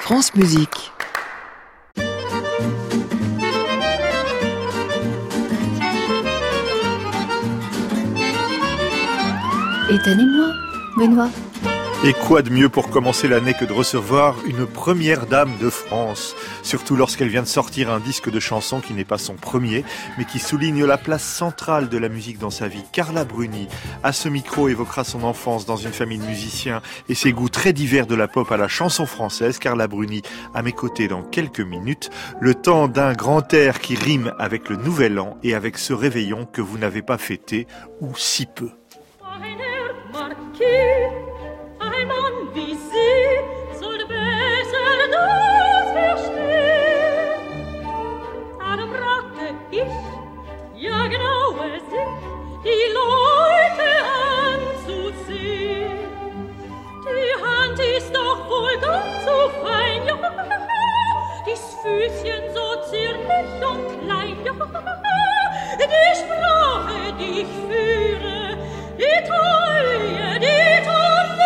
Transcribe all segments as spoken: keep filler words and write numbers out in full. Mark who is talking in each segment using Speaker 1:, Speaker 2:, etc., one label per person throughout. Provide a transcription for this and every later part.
Speaker 1: France Musique.
Speaker 2: Étonnez-moi, Benoît.
Speaker 3: Et quoi de mieux pour commencer l'année que de recevoir une première dame de France, surtout lorsqu'elle vient de sortir un disque de chansons qui n'est pas son premier, mais qui souligne la place centrale de la musique dans sa vie. Carla Bruni, à ce micro, évoquera son enfance dans une famille de musiciens et ses goûts très divers de la pop à la chanson française. Carla Bruni, à mes côtés dans quelques minutes, le temps d'un grand air qui rime avec le nouvel an et avec ce réveillon que vous n'avez pas fêté, ou si peu.
Speaker 4: Ein Mann wie sie soll besser das verstehen. Darum rate ich, ja genau es sind, die Leute anzuziehen. Die Hand ist doch wohl ganz so fein, ja, dies Füßchen so zierlich und klein, ja, die Sprache, die ich führe, die Treue, die Treue.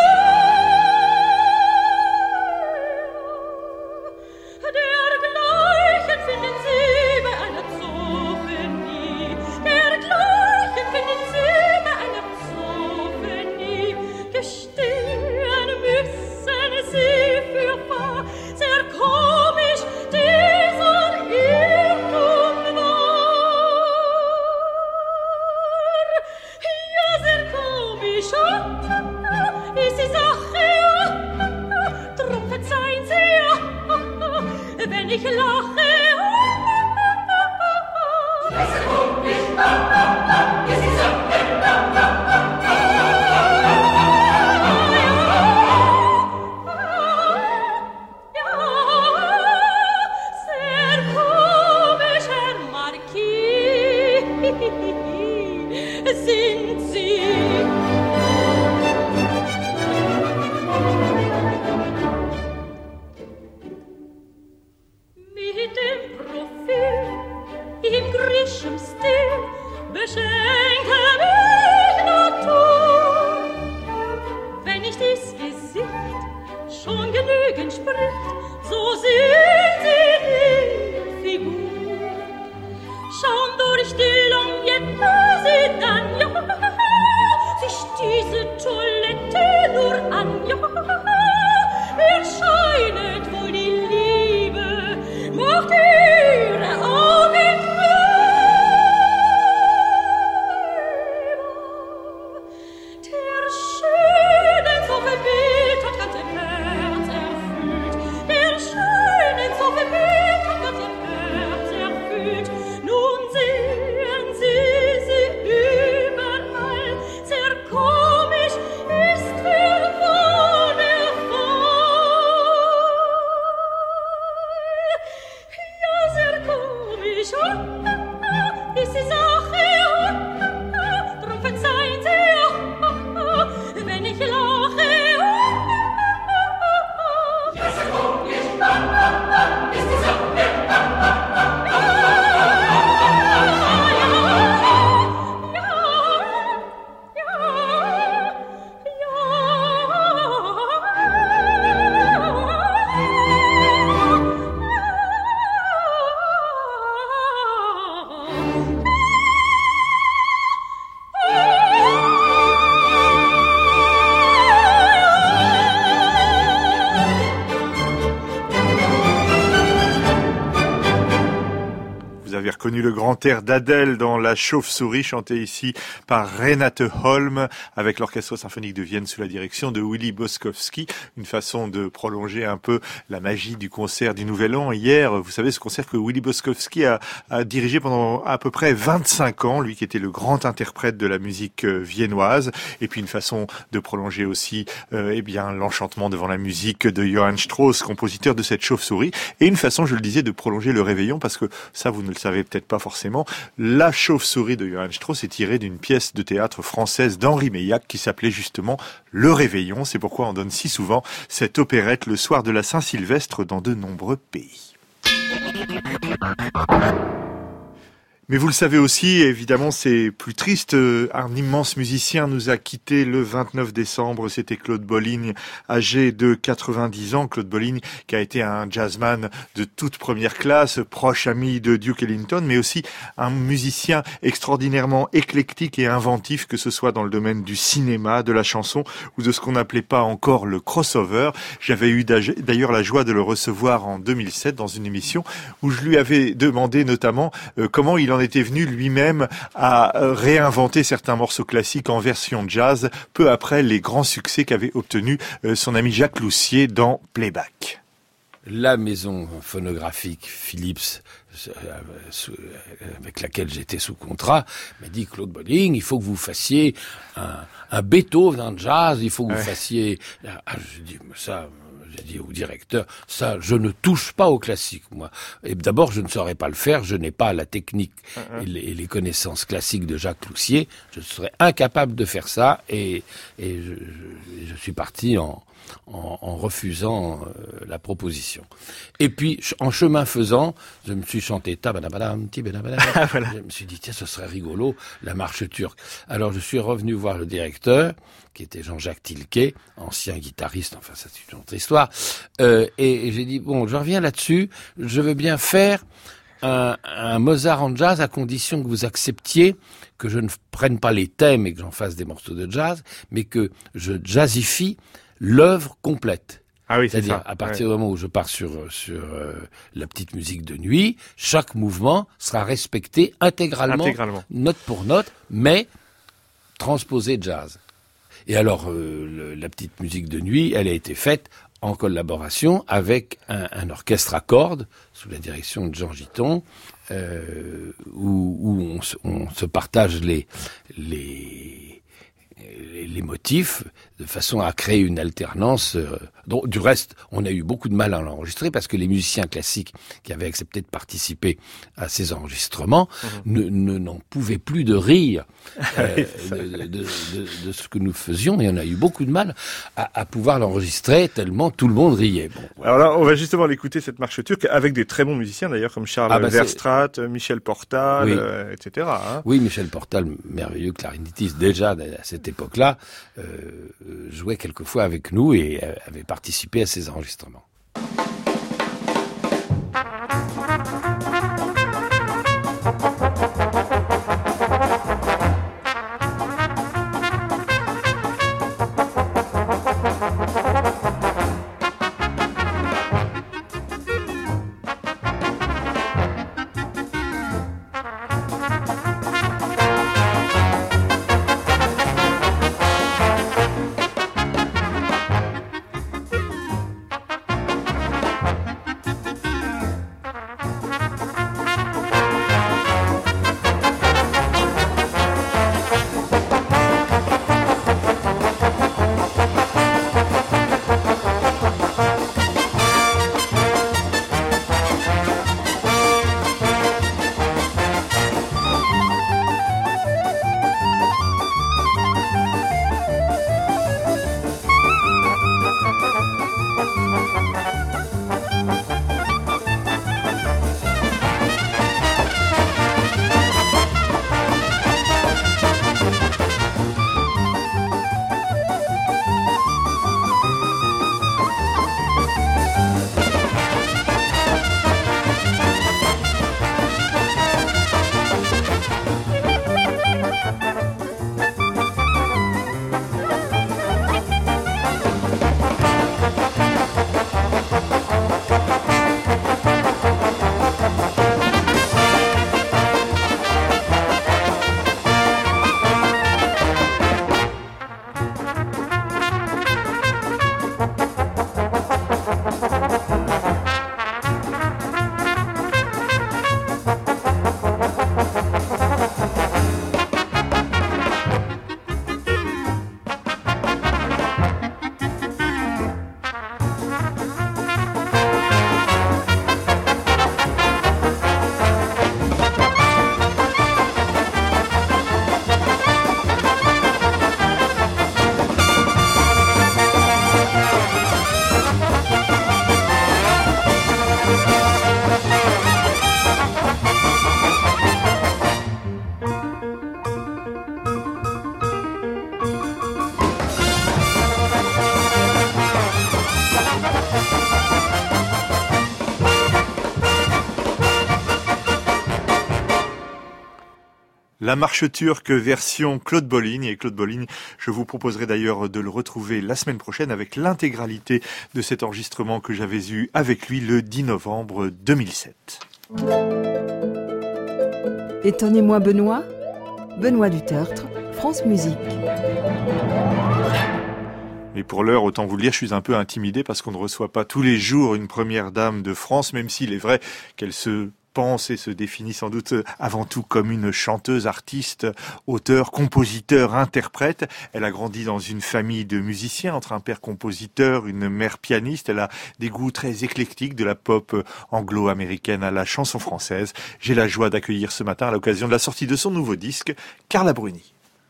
Speaker 3: Connu le grand air d'Adèle dans La Chauve-souris, chanté ici par Renate Holm avec l'Orchestre symphonique de Vienne sous la direction de Willy Boskowski. Une façon de prolonger un peu la magie du concert du Nouvel An. Hier, vous savez, ce concert que Willy Boskowski a, a dirigé pendant à peu près vingt-cinq ans, lui qui était le grand interprète de la musique viennoise. Et puis une façon de prolonger aussi euh, eh bien l'enchantement devant la musique de Johann Strauss, compositeur de cette Chauve-souris. Et une façon, je le disais, de prolonger le réveillon, parce que ça, vous ne le savez peut-être pas forcément, La Chauve-souris de Johann Strauss est tirée d'une pièce de théâtre française d'Henri Meillac qui s'appelait justement Le Réveillon. C'est pourquoi on donne si souvent cette opérette le soir de la Saint-Sylvestre dans de nombreux pays. Mais vous le savez aussi, évidemment, c'est plus triste. Un immense musicien nous a quittés le vingt-neuf décembre. C'était Claude Bolling, âgé de quatre-vingt-dix ans. Claude Bolling, qui a été un jazzman de toute première classe, proche ami de Duke Ellington, mais aussi un musicien extraordinairement éclectique et inventif, que ce soit dans le domaine du cinéma, de la chanson ou de ce qu'on n'appelait pas encore le crossover. J'avais eu d'ailleurs la joie de le recevoir en deux mille sept dans une émission où je lui avais demandé notamment euh, comment il en était venu lui-même à réinventer certains morceaux classiques en version jazz, peu après les grands succès qu'avait obtenus son ami Jacques Loussier dans Playback.
Speaker 1: La maison phonographique Philips, avec laquelle j'étais sous contrat, m'a dit: Claude Bolling, il faut que vous fassiez un, un Beethoven en jazz, il faut que vous ouais. fassiez... Ah, je dis, ça... J'ai dit au directeur, ça, je ne touche pas au classique, moi. Et d'abord, je ne saurais pas le faire, je n'ai pas la technique uh-huh. et, les, et les connaissances classiques de Jacques Loussier. Je serais incapable de faire ça, et, et je, je, je suis parti en, en, en refusant euh, la proposition. Et puis, en chemin faisant, je me suis chanté tabadabadam, tibadabadam. Ah, voilà. Je me suis dit, tiens, ce serait rigolo, la marche turque. Alors, je suis revenu voir le directeur, qui était Jean-Jacques Tilquet, ancien guitariste, enfin ça c'est une autre histoire, euh, et, et j'ai dit, bon, je reviens là-dessus, je veux bien faire un, un Mozart en jazz à condition que vous acceptiez que je ne prenne pas les thèmes et que j'en fasse des morceaux de jazz, mais que je jazzifie l'œuvre complète.
Speaker 3: Ah oui, c'est
Speaker 1: C'est-à-dire,
Speaker 3: ça.
Speaker 1: à partir
Speaker 3: ouais.
Speaker 1: du moment où je pars sur, sur euh, la petite musique de nuit, chaque mouvement sera respecté intégralement,
Speaker 3: intégralement. note
Speaker 1: pour note, mais transposé jazz. Et alors, euh, le, la petite musique de nuit, elle a été faite en collaboration avec un, un orchestre à cordes, sous la direction de Jean Giton, euh, où, où on, se, on se partage les, les, les, les motifs, de façon à créer une alternance. Euh, dont, du reste, on a eu beaucoup de mal à l'enregistrer, parce que les musiciens classiques qui avaient accepté de participer à ces enregistrements mmh. ne, ne, n'en pouvaient plus de rire euh, de, de, de, de ce que nous faisions, et on a eu beaucoup de mal à, à pouvoir l'enregistrer, tellement tout le monde riait. Bon, voilà.
Speaker 3: Alors là, on va justement l'écouter, cette marche turque, avec des très bons musiciens d'ailleurs, comme Charles ah bah Verstraete, Michel Portal, oui. euh, et cetera. Hein.
Speaker 1: Oui, Michel Portal, merveilleux clarinettiste, déjà à cette époque-là, euh, jouait quelquefois avec nous et euh, avait participé à ces enregistrements.
Speaker 3: La marche turque version Claude Bolling. Et Claude Bolling, je vous proposerai d'ailleurs de le retrouver la semaine prochaine avec l'intégralité de cet enregistrement que j'avais eu avec lui le dix novembre deux mille sept.
Speaker 5: Étonnez-moi Benoît, Benoît Dutertre, France Musique.
Speaker 3: Mais pour l'heure, autant vous le dire, je suis un peu intimidé parce qu'on ne reçoit pas tous les jours une première dame de France, même s'il est vrai qu'elle se pense et se définit sans doute avant tout comme une chanteuse, artiste, auteur, compositeur, interprète. Elle a grandi dans une famille de musiciens, entre un père compositeur, une mère pianiste. Elle a des goûts très éclectiques, de la pop anglo-américaine à la chanson française. J'ai la joie d'accueillir ce matin, à l'occasion de la sortie de son nouveau disque, Carla Bruni.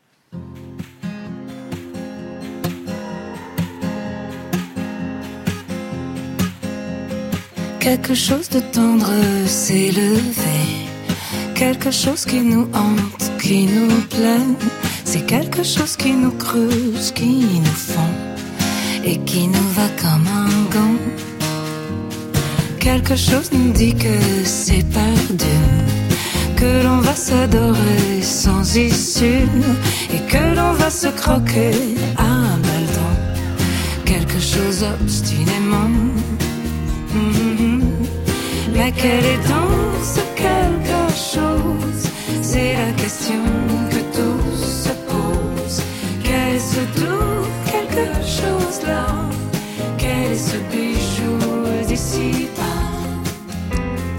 Speaker 6: Quelque chose de tendre s'est levé, quelque chose qui nous hante, qui nous plaît. C'est quelque chose qui nous creuse, qui nous fond et qui nous va comme un gant. Quelque chose nous dit que c'est perdu, que l'on va s'adorer sans issue et que l'on va se croquer à balles dents. Quelque chose obstinément. Mm-hmm. Mais quel est donc ce quelque chose? C'est la question que tous se posent. Quel est ce doux quelque chose là? Quel est ce bijou d'ici-bas?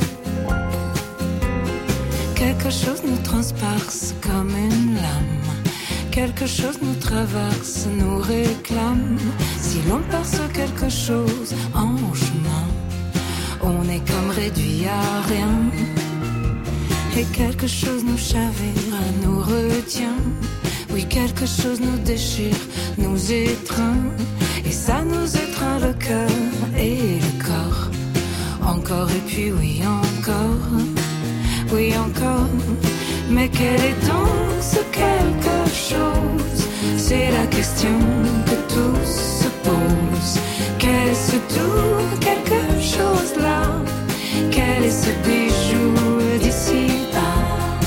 Speaker 6: Quelque chose nous transperce comme une lame. Quelque chose nous traverse, nous réclame. Si l'on perce quelque chose en chemin, on est comme réduit à rien. Et quelque chose nous chavire, nous retient. Oui, quelque chose nous déchire, nous étreint. Et ça nous étreint le cœur et le corps. Encore et puis oui, encore. Oui, encore. Mais quel est donc ce quelque chose? C'est la question que tous se posent. Quel est ce tout quelque chose là? Quel est ce bijou d'ici-bas?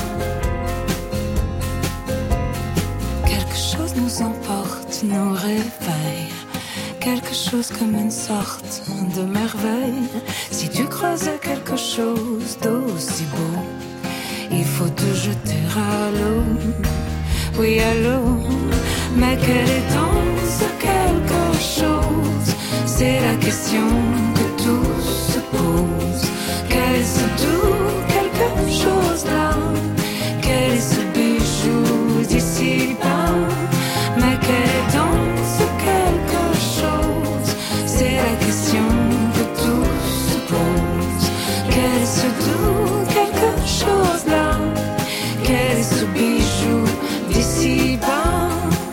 Speaker 6: Quelque chose nous emporte, nous réveille. Quelque chose comme une sorte de merveille. Si tu croisais quelque chose d'aussi beau, il faut te jeter à l'eau. Oui, à l'eau. Mais quel est donc ce quelque chose? C'est la question que tous se posent. Quel est ce tout quelque chose là? Quel est ce bijou d'ici-bas? Mais quel est donc ce quelque chose? C'est la question que tous se posent. Quel est ce tout quelque chose là? Quel est ce bijou d'ici-bas?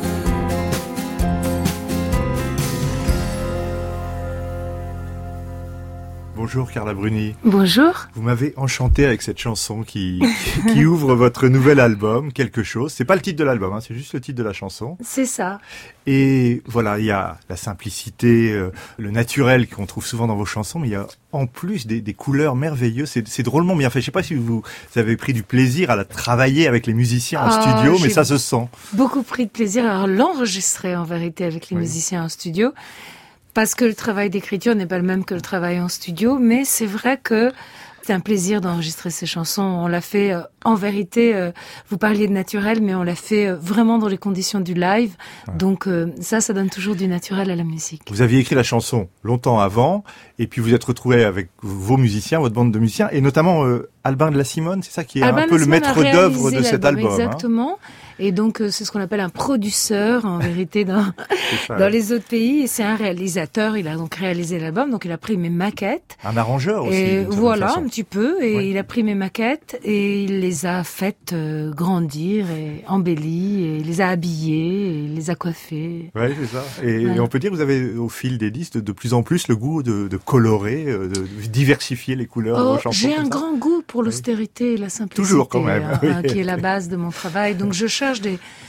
Speaker 3: Bonjour Carla Bruni.
Speaker 6: Bonjour.
Speaker 3: Vous m'avez enchanté avec cette chanson qui, qui ouvre votre nouvel album, Quelque chose. C'est pas le titre de l'album, hein, c'est juste le titre de la chanson.
Speaker 6: C'est ça.
Speaker 3: Et voilà, il y a la simplicité, euh, le naturel qu'on trouve souvent dans vos chansons, mais il y a en plus des, des couleurs merveilleuses. C'est, c'est drôlement bien fait. Je sais pas si vous, vous avez pris du plaisir à la travailler avec les musiciens en
Speaker 6: ah,
Speaker 3: studio, mais ça se sent.
Speaker 6: Beaucoup pris de plaisir à l'enregistrer en vérité avec les oui. musiciens en studio. Parce que le travail d'écriture n'est pas le même que le travail en studio, mais c'est vrai que c'est un plaisir d'enregistrer ces chansons. On l'a fait, euh, en vérité, euh, vous parliez de naturel, mais on l'a fait euh, vraiment dans les conditions du live. Ouais. Donc euh, ça, ça donne toujours du naturel à la musique.
Speaker 3: Vous aviez écrit la chanson longtemps avant, et puis vous êtes retrouvé avec vos musiciens, votre bande de musiciens, et notamment euh, Albin de la Simone, c'est ça qui est
Speaker 6: Albin
Speaker 3: un peu le maître d'œuvre de cet album.
Speaker 6: Exactement. Hein. Et donc, euh, c'est ce qu'on appelle un producteur, en vérité, dans, ça, dans ouais. les autres pays. Et c'est un réalisateur. Il a donc réalisé l'album. Donc, il a pris mes maquettes.
Speaker 3: Un arrangeur aussi.
Speaker 6: Et voilà,
Speaker 3: façon.
Speaker 6: un petit peu. Et
Speaker 3: ouais.
Speaker 6: il a pris mes maquettes et il les a faites euh, grandir et embellies. Et il les a habillées et il les a coiffées.
Speaker 3: Oui, c'est ça. Et, ouais. et on peut dire que vous avez, au fil des listes, de plus en plus le goût de, de colorer, de diversifier les couleurs
Speaker 6: oh,
Speaker 3: de vos chansons.
Speaker 6: J'ai un grand goût pour l'austérité et la simplicité.
Speaker 3: Toujours, quand même.
Speaker 6: Hein,
Speaker 3: oui.
Speaker 6: Qui est la base de mon travail. Donc, je cherche des,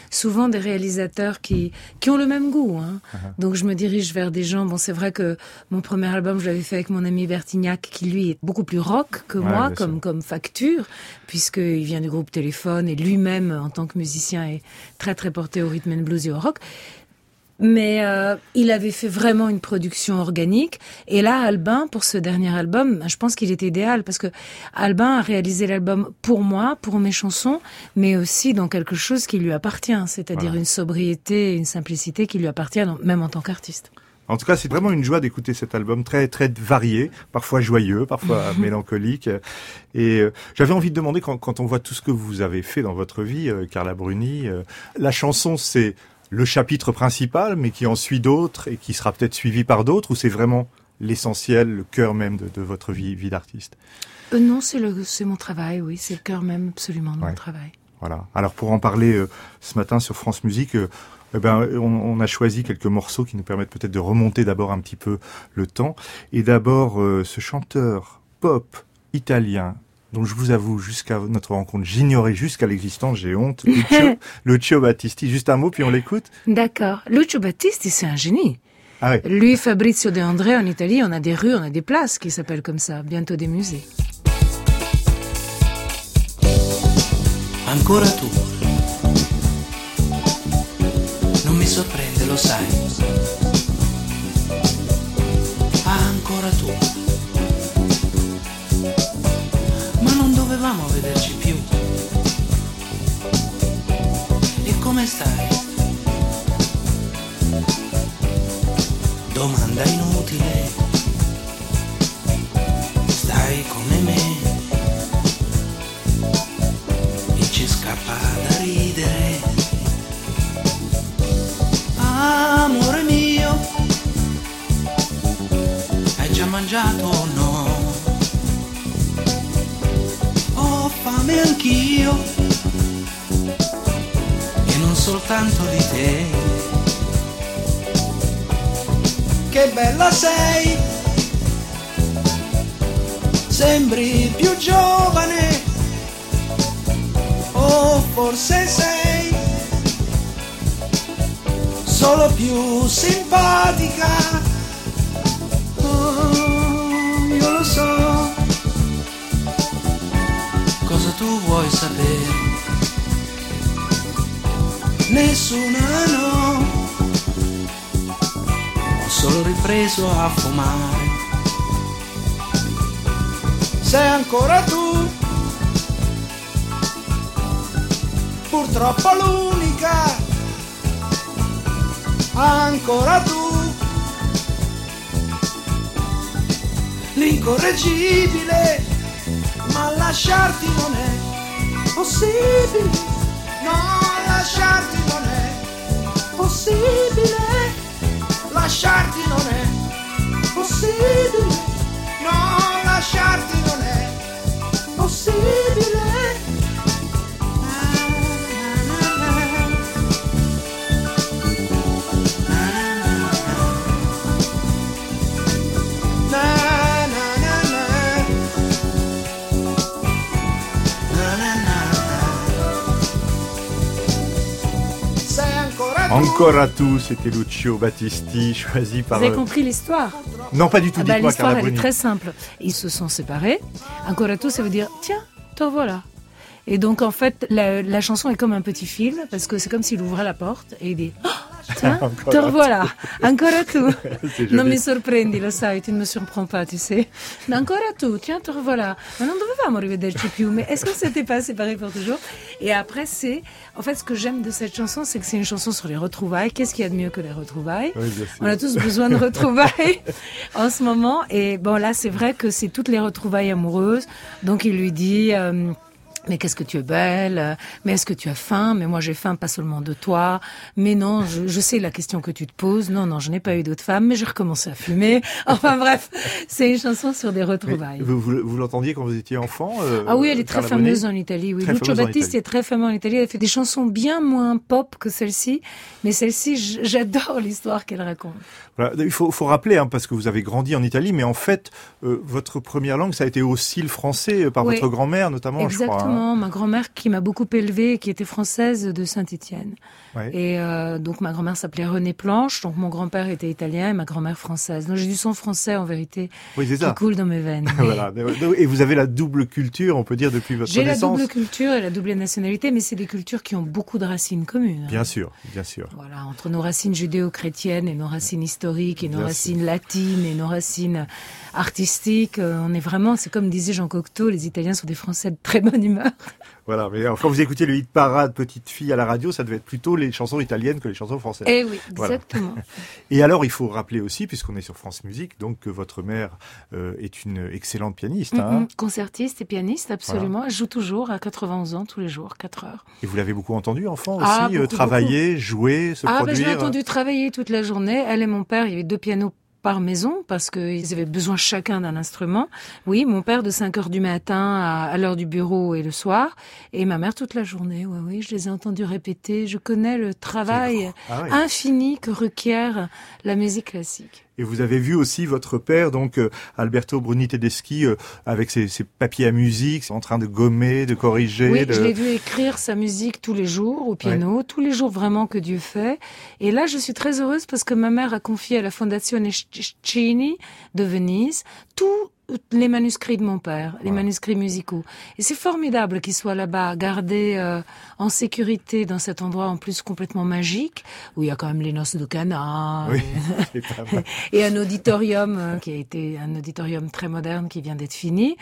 Speaker 6: souvent des réalisateurs qui qui ont le même goût. Hein. Uh-huh. Donc je me dirige vers des gens. Bon, c'est vrai que mon premier album, je l'avais fait avec mon ami Bertignac, qui lui est beaucoup plus rock que ouais, moi, comme sûr. comme facture, puisqu'il vient du groupe Téléphone et lui-même, en tant que musicien, est très très porté au rhythm and blues et au rock. Mais euh, il avait fait vraiment une production organique. Et là, Albin, pour ce dernier album, je pense qu'il était idéal parce que Albin a réalisé l'album pour moi, pour mes chansons, mais aussi dans quelque chose qui lui appartient, c'est-à-dire voilà. une sobriété, une simplicité qui lui appartient, même en tant qu'artiste.
Speaker 3: En tout cas, c'est vraiment une joie d'écouter cet album très très varié, parfois joyeux, parfois mélancolique. Et euh, j'avais envie de demander, quand, quand on voit tout ce que vous avez fait dans votre vie, euh, Carla Bruni, euh, la chanson, c'est le chapitre principal, mais qui en suit d'autres et qui sera peut-être suivi par d'autres, ou c'est vraiment l'essentiel, le cœur même de, de votre vie, vie d'artiste?
Speaker 6: euh, Non, c'est le, c'est mon travail, oui, c'est le cœur même absolument de ouais. mon travail.
Speaker 3: Voilà. Alors pour en parler euh, ce matin sur France Musique, euh, eh ben, on, on a choisi quelques morceaux qui nous permettent peut-être de remonter d'abord un petit peu le temps. Et d'abord, euh, ce chanteur pop italien, dont je vous avoue, jusqu'à notre rencontre, j'ignorais jusqu'à l'existence, j'ai honte, Lucio, Lucio Battisti. Juste un mot, puis on l'écoute.
Speaker 6: D'accord. Lucio Battisti, c'est un génie.
Speaker 3: Ah oui.
Speaker 6: Lui, Fabrizio De André, en Italie, on a des rues, on a des places qui s'appellent comme ça, bientôt des musées.
Speaker 7: Ancora tu. Non mi sorprende, lo sai. Ancora tu. Ma non dovevamo vederci più. E come stai? Domanda inutile. Stai come me. E ci scappa da ridere. Amore mio, hai già mangiato o no? Ho fame anch'io e non soltanto di te. Che bella sei, sembri più giovane, o forse sei solo più simpatica. Oh, io lo so. Cosa tu vuoi sapere? Nessuna no. Ho solo ripreso a fumare. Sei ancora tu, purtroppo l'unica. Ancora tu, l'incorreggibile, ma lasciarti non è possibile, no, lasciarti non è possibile, lasciarti non è possibile, no, lasciarti non è possibile.
Speaker 3: Ancora tu, c'était Lucio Battisti, choisi par...
Speaker 6: Vous avez compris l'histoire?
Speaker 3: Non, pas du tout,
Speaker 6: ah bah,
Speaker 3: dites-moi,
Speaker 6: l'histoire,
Speaker 3: Carla
Speaker 6: elle
Speaker 3: Bruni.
Speaker 6: est très simple. Ils se sont séparés. Ancora tu, ça veut dire, tiens, te revoilà. Et donc, en fait, la, la chanson est comme un petit film, parce que c'est comme s'il ouvrait la porte et il dit, oh, tiens, te revoilà. Ancora tu. Non mi sorprendi, lo sai, tu ne me surprends pas, tu sais. Ancora tu, tiens, te revoilà. Ma non dovevamo rivederci più, mais est-ce que c'était pas séparé pour toujours? Et après, c'est, en fait, ce que j'aime de cette chanson, c'est que c'est une chanson sur les retrouvailles. Qu'est-ce qu'il y a de mieux que les retrouvailles? Oui, bien sûr. On a tous besoin de retrouvailles en ce moment. Et bon, là, c'est vrai que c'est toutes les retrouvailles amoureuses. Donc, il lui dit, euh, mais qu'est-ce que tu es belle, mais est-ce que tu as faim, mais moi j'ai faim pas seulement de toi, mais non, je, je sais la question que tu te poses, non, non, je n'ai pas eu d'autres femmes, mais j'ai recommencé à fumer, enfin bref, c'est une chanson sur des retrouvailles.
Speaker 3: Vous, vous, vous l'entendiez quand vous étiez enfant euh,
Speaker 6: Ah oui, elle est très fameuse en Italie, oui. Lucio Battisti est très fameux en Italie, elle fait des chansons bien moins pop que celle-ci, mais celle-ci, j'adore l'histoire qu'elle raconte.
Speaker 3: Voilà, il faut, faut rappeler, hein, parce que vous avez grandi en Italie, mais en fait, euh, votre première langue, ça a été aussi le français, euh, par
Speaker 6: oui.
Speaker 3: votre grand-mère notamment,
Speaker 6: Exactement.
Speaker 3: je crois. Hein.
Speaker 6: Exactement. Ma grand-mère qui m'a beaucoup élevée, qui était française de Saint-Étienne.
Speaker 3: Ouais.
Speaker 6: Et euh, donc ma grand-mère s'appelait Renée Planche, donc mon grand-père était italien et ma grand-mère française. Donc j'ai du sang français en vérité
Speaker 3: Oui, c'est ça.
Speaker 6: qui coule dans mes veines.
Speaker 3: Voilà. Et vous avez la double culture, on peut dire, depuis votre
Speaker 6: J'ai la
Speaker 3: naissance.
Speaker 6: double culture et la double nationalité, mais c'est des cultures qui ont beaucoup de racines communes.
Speaker 3: Bien sûr, bien sûr.
Speaker 6: Voilà, entre nos racines judéo-chrétiennes et nos racines historiques et nos
Speaker 3: Bien
Speaker 6: racines
Speaker 3: sûr.
Speaker 6: latines et nos racines artistiques, euh, on est vraiment, c'est comme disait Jean Cocteau, les Italiens sont des Français de très bonne humeur.
Speaker 3: Voilà. Mais quand vous écoutez le hit parade Petite fille à la radio, ça devait être plutôt les chansons italiennes que les chansons françaises.
Speaker 6: Eh oui,
Speaker 3: Voilà.
Speaker 6: exactement.
Speaker 3: Et alors, il faut rappeler aussi, puisqu'on est sur France Musique, donc que votre mère euh, est une excellente pianiste. Hein,
Speaker 6: Mm-mm. Concertiste et pianiste, absolument. Elle joue toujours à quatre-vingt-onze ans, tous les jours, quatre heures.
Speaker 3: et vous l'avez beaucoup entendu, enfant, aussi,
Speaker 6: Ah,
Speaker 3: euh,
Speaker 6: beaucoup,
Speaker 3: travailler, jouer, se
Speaker 6: Ah, ben, je
Speaker 3: produire.
Speaker 6: l'ai entendu travailler toute la journée. Elle et mon père, il y avait deux pianos par maison parce qu'ils avaient besoin chacun d'un instrument. Oui, mon père de cinq heures du matin à, à l'heure du bureau et le soir, et ma mère toute la journée. Oui, oui, je les ai entendus répéter. Je connais le travail
Speaker 3: Ah ouais.
Speaker 6: infini que requiert la musique classique.
Speaker 3: Et vous avez vu aussi votre père, donc euh, Alberto Bruni Tedeschi, euh, avec ses, ses papiers à musique, en train de gommer, de corriger.
Speaker 6: Oui,
Speaker 3: de...
Speaker 6: je l'ai vu écrire sa musique tous les jours au piano, tous les jours vraiment que Dieu fait. Et là, je suis très heureuse parce que ma mère a confié à la Fondazione Cini de Venise tous les manuscrits de mon père, les
Speaker 3: Voilà.
Speaker 6: manuscrits musicaux. Et c'est formidable qu'ils soient là-bas, gardés euh, en sécurité dans cet endroit en plus complètement magique, où il y a quand même les noces de Cana.
Speaker 3: Oui,
Speaker 6: et...
Speaker 3: c'est pas mal.
Speaker 6: et un auditorium euh, qui a été un auditorium très moderne qui vient d'être fini.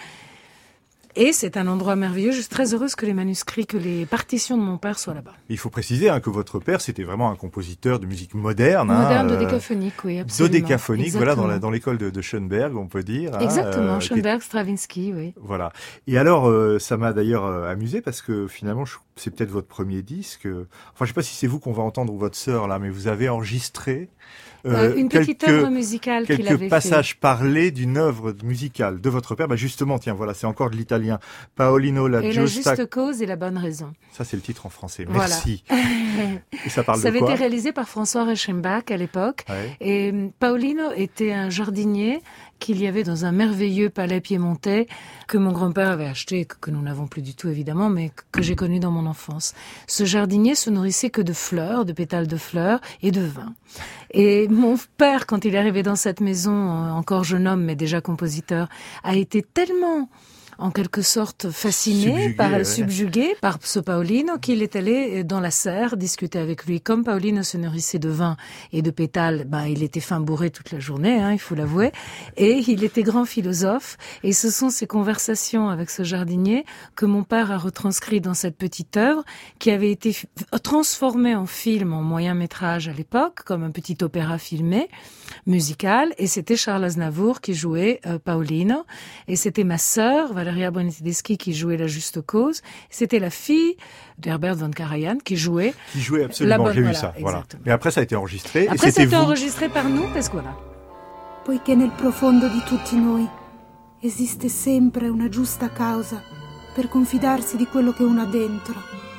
Speaker 6: Et c'est un endroit merveilleux. Je suis très heureuse que les manuscrits, que les partitions de mon père soient là-bas.
Speaker 3: Il faut préciser hein, que votre père, c'était vraiment un compositeur de musique moderne.
Speaker 6: Moderne,
Speaker 3: hein,
Speaker 6: dodécaphonique, oui, absolument.
Speaker 3: Dodécaphonique, voilà, dans, la,
Speaker 6: Exactement.
Speaker 3: dans l'école de, de Schoenberg, on peut dire. hein,
Speaker 6: Exactement,
Speaker 3: euh,
Speaker 6: Schoenberg, Stravinsky, oui.
Speaker 3: Voilà. Et alors, euh, ça m'a d'ailleurs euh, amusé parce que finalement, je- c'est peut-être votre premier disque. euh, Enfin, je sais pas si c'est vous qu'on va entendre ou votre sœur là, mais vous avez enregistré
Speaker 6: Euh, une petite
Speaker 3: quelques,
Speaker 6: œuvre musicale qu'il avait
Speaker 3: quelques passages parlés d'une œuvre musicale de votre père. Bah justement, tiens, voilà, c'est encore de l'italien. Paolino la
Speaker 6: fait. Et la
Speaker 3: giusta.
Speaker 6: juste cause et la bonne raison.
Speaker 3: Ça, c'est le titre en français.
Speaker 6: Voilà.
Speaker 3: Merci. Et ça parle
Speaker 6: Ça
Speaker 3: de
Speaker 6: avait
Speaker 3: quoi
Speaker 6: été réalisé par François Reichenbach à l'époque.
Speaker 3: Ouais.
Speaker 6: Et euh, Paolino était un jardinier qu'il y avait dans un merveilleux palais piémontais que mon grand-père avait acheté, que, que nous n'avons plus du tout évidemment, mais que, que j'ai connu dans mon enfance. Ce jardinier se nourrissait que de fleurs, de pétales de fleurs et de vin. Et mon père, quand il est arrivé dans cette maison, euh, encore jeune homme mais déjà compositeur, a été tellement en quelque sorte fasciné,
Speaker 3: Subjugué,
Speaker 6: par,
Speaker 3: ouais.
Speaker 6: subjugué par ce Paolino, qu'il est allé dans la serre discuter avec lui. Comme Paolino se nourrissait de vin et de pétales, ben, il était fin bourré toute la journée, hein, il faut l'avouer, et il était grand philosophe, et ce sont ces conversations avec ce jardinier que mon père a retranscrit dans cette petite œuvre, qui avait été f- transformée en film, en moyen métrage à l'époque, comme un petit opéra filmé, musical, et c'était Charles Aznavour qui jouait euh, Paolino, et c'était ma sœur, Valeria Bruni-Tedeschi, qui jouait La Juste Cause. C'était la fille d'Herbert von Karajan qui jouait.
Speaker 3: Qui jouait
Speaker 6: La
Speaker 3: absolument,
Speaker 6: bonne-
Speaker 3: j'ai vu
Speaker 6: voilà,
Speaker 3: ça. Voilà.
Speaker 6: exactement.
Speaker 3: Mais après, ça a été enregistré.
Speaker 6: Après,
Speaker 3: et
Speaker 6: ça a
Speaker 3: c'était
Speaker 6: été
Speaker 3: vous.
Speaker 6: enregistré par nous, parce que voilà.
Speaker 8: Poiché nel profondo di tutti noi esiste sempre una giusta causa per confidarsi di quello che uno ha dentro,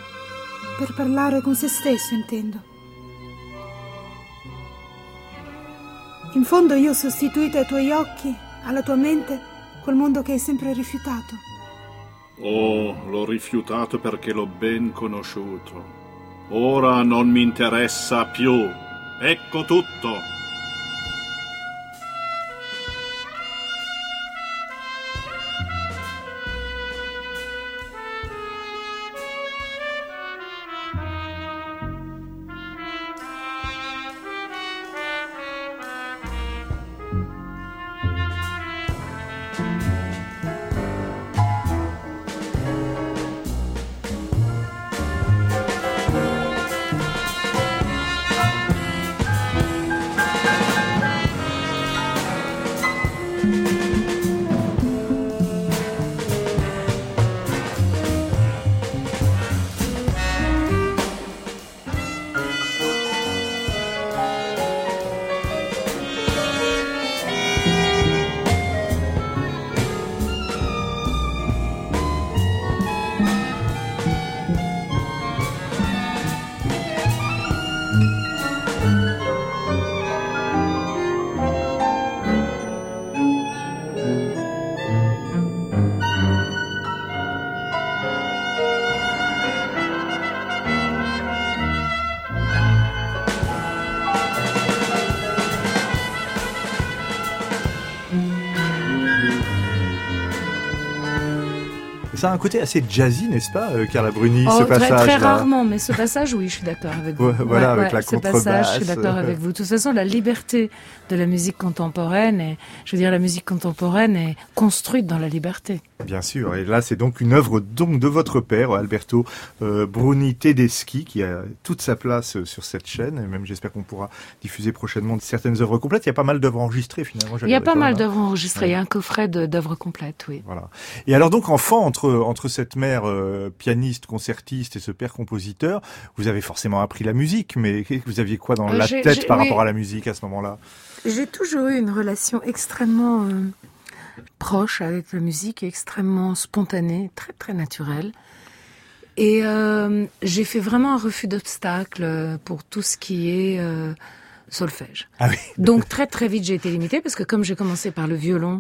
Speaker 8: per parlare con se stesso, intendo. In fondo io ho sostituito ai tuoi occhi, alla tua mente, quel mondo che hai sempre rifiutato.
Speaker 9: Oh, l'ho rifiutato perché l'ho ben conosciuto. Ora non mi interessa più. Ecco tutto.
Speaker 3: Ça a un côté assez jazzy, n'est-ce pas, euh, Carla Bruni,
Speaker 10: oh,
Speaker 3: ce
Speaker 10: très,
Speaker 3: passage
Speaker 10: très rarement, mais ce passage, oui, je suis d'accord avec vous.
Speaker 3: Ouais, voilà,
Speaker 10: ouais,
Speaker 3: avec
Speaker 10: ouais,
Speaker 3: la
Speaker 10: ce
Speaker 3: contrebasse.
Speaker 10: passage, je suis d'accord avec vous. De toute façon, la liberté de la musique contemporaine, et, je veux dire, la musique contemporaine est construite dans la liberté.
Speaker 3: Bien sûr, et là c'est donc une œuvre donc de votre père, Alberto euh, Bruni Tedeschi, qui a toute sa place sur cette chaîne, et même j'espère qu'on pourra diffuser prochainement certaines œuvres complètes. Il y a pas mal d'œuvres enregistrées finalement.
Speaker 10: Il y a pas mal d'œuvres enregistrées, ouais. Il y a un coffret de, d'œuvres complètes, oui.
Speaker 3: Voilà. Et alors donc enfant, entre, entre cette mère euh, pianiste, concertiste et ce père compositeur, vous avez forcément appris la musique, mais vous aviez quoi dans euh, la tête j'ai, par oui. rapport à la musique à ce moment-là?
Speaker 10: J'ai toujours eu une relation extrêmement... Euh... proche avec la musique, extrêmement spontanée, très très naturelle. Et euh, j'ai fait vraiment un refus d'obstacles pour tout ce qui est euh, solfège.
Speaker 3: Ah oui.
Speaker 10: Donc très très vite j'ai été limitée parce que comme j'ai commencé par le violon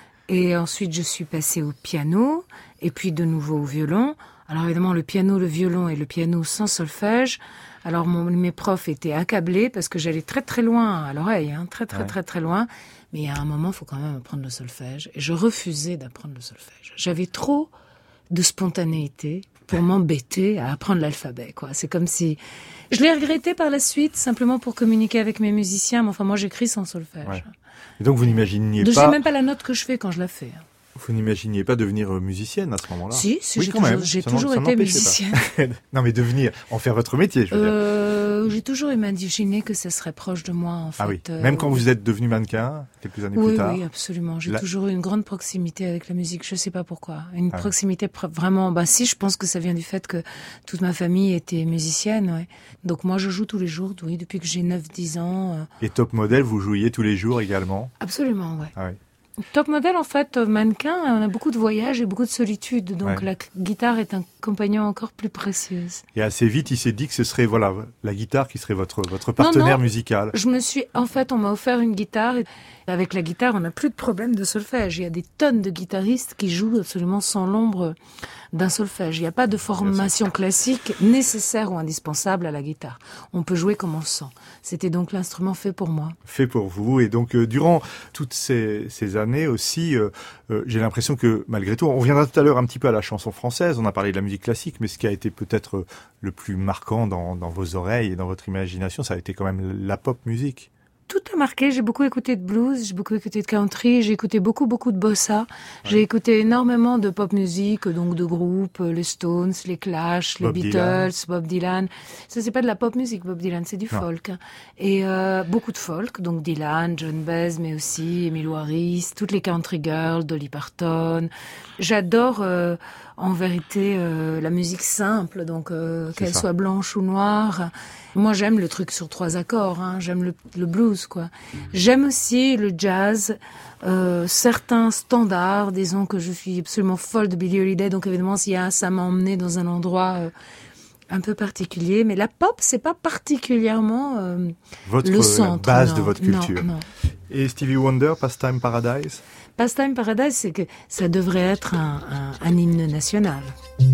Speaker 10: et ensuite je suis passée au piano et puis de nouveau au violon. Alors évidemment le piano, le violon et le piano sans solfège. Alors mon, mes profs étaient accablés parce que j'allais très très loin à l'oreille, hein, très très ouais. très très loin. Mais à un moment, il faut quand même apprendre le solfège. Et je refusais d'apprendre le solfège. J'avais trop de spontanéité pour m'embêter à apprendre l'alphabet, quoi. C'est comme si... Je l'ai regretté par la suite, simplement pour communiquer avec mes musiciens. Mais enfin, moi, j'écris sans solfège. Ouais.
Speaker 3: Et donc, vous n'imaginiez
Speaker 10: donc,
Speaker 3: pas...
Speaker 10: Je sais même pas la note que je fais quand je la fais.
Speaker 3: Vous n'imaginiez pas devenir musicienne à ce moment-là?
Speaker 10: Si, si
Speaker 3: oui,
Speaker 10: j'ai
Speaker 3: quand
Speaker 10: toujours,
Speaker 3: même.
Speaker 10: j'ai
Speaker 3: ça
Speaker 10: toujours été musicienne.
Speaker 3: Non, mais devenir, en faire votre métier, je veux
Speaker 10: euh, dire. J'ai toujours imaginé que ça serait proche de moi, en fait.
Speaker 3: Ah oui, même euh, quand vous êtes devenu mannequin, quelques années
Speaker 10: oui,
Speaker 3: plus tard.
Speaker 10: Oui, absolument. J'ai
Speaker 3: la...
Speaker 10: toujours eu une grande proximité avec la musique. Je sais pas pourquoi. Une ah proximité pr- vraiment. Bah si, je pense que ça vient du fait que toute ma famille était musicienne. Ouais. Donc moi, je joue tous les jours, oui, depuis que j'ai neuf dix ans. Euh...
Speaker 3: Et Top Model, vous jouiez tous les jours également?
Speaker 10: Absolument, ouais.
Speaker 3: Ah oui.
Speaker 10: Top Model, en fait, mannequin, on a beaucoup de voyages et beaucoup de solitude, donc ouais. La guitare est un compagnon encore plus précieux.
Speaker 3: Et assez vite, il s'est dit que ce serait voilà la guitare qui serait votre votre partenaire
Speaker 10: non, non,
Speaker 3: musical.
Speaker 10: Je me suis, en fait, on m'a offert une guitare. Et avec la guitare, on n'a plus de problème de solfège. Il y a des tonnes de guitaristes qui jouent absolument sans l'ombre d'un solfège. Il n'y a pas de formation classique nécessaire ou indispensable à la guitare. On peut jouer comme on le sent. C'était donc l'instrument fait pour moi.
Speaker 3: Fait pour vous. Et donc, euh, durant toutes ces, ces années aussi, euh, euh, j'ai l'impression que, malgré tout, on reviendra tout à l'heure un petit peu à la chanson française. On a parlé de la musique classique, mais ce qui a été peut-être le plus marquant dans, dans vos oreilles et dans votre imagination, ça a été quand même la pop musique.
Speaker 10: Tout a marqué. J'ai beaucoup écouté de blues, j'ai beaucoup écouté de country, j'ai écouté beaucoup, beaucoup de bossa. Ouais. J'ai écouté énormément de pop musique, donc de groupes, les Stones, les Clash, les
Speaker 3: Bob
Speaker 10: Beatles,
Speaker 3: Dylan.
Speaker 10: Bob Dylan. Ça, c'est pas de la pop musique, Bob Dylan, c'est du non. folk. Hein. Et euh, beaucoup de folk, donc Dylan, John Baez, mais aussi Emmylou Harris, toutes les country girls, Dolly Parton. J'adore... Euh, en vérité, euh, la musique simple, donc euh, qu'elle ça. soit blanche ou noire. Moi, j'aime le truc sur trois accords, hein, j'aime le, le blues, quoi. J'aime aussi le jazz, euh, certains standards, disons que je suis absolument folle de Billie Holiday, donc évidemment, s'il y a, ça m'a emmené dans un endroit euh, un peu particulier. Mais la pop, c'est pas particulièrement euh,
Speaker 3: votre,
Speaker 10: le centre.
Speaker 3: La base
Speaker 10: non,
Speaker 3: de votre culture.
Speaker 10: Non, non.
Speaker 3: Et Stevie Wonder, Pastime Paradise?
Speaker 10: Pastime Paradise, c'est que ça devrait être un, un, un hymne national.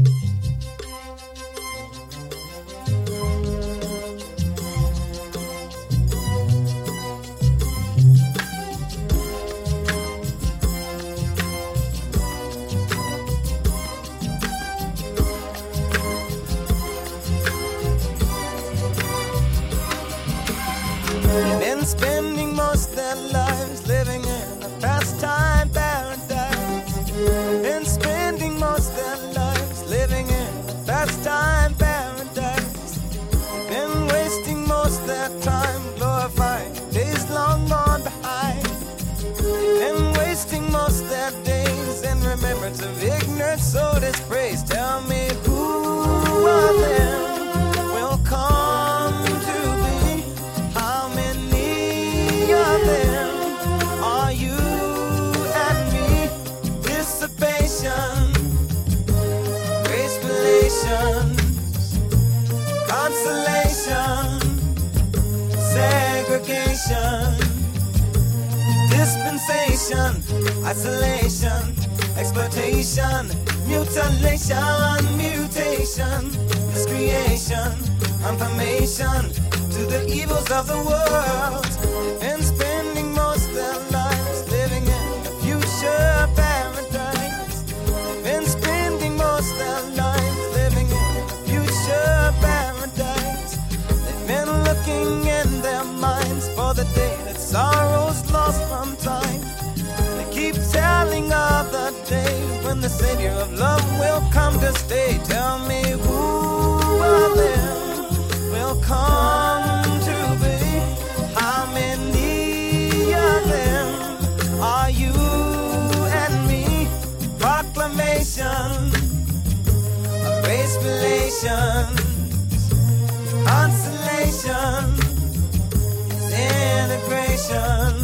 Speaker 11: Been spending most their lives living in a pastime paradise. Been spending most their lives living in a pastime paradise. Been wasting most their time glorifying days long gone behind. Been wasting most their days in remembrance of ignorance, so dispraise. Tell me who of them will come to be? How many of them are you and me? Dissipation, gracefulations, consolation, segregation, dispensation, isolation, exploitation, mutilation, mutation, miscreation, confirmation to the evils of the world, and spending most their lives living in a future paradise, and spending when the Savior of love will come to stay. Tell me who of them will come to be? How many of them are you and me? Proclamation of grace relations, consolation, integration,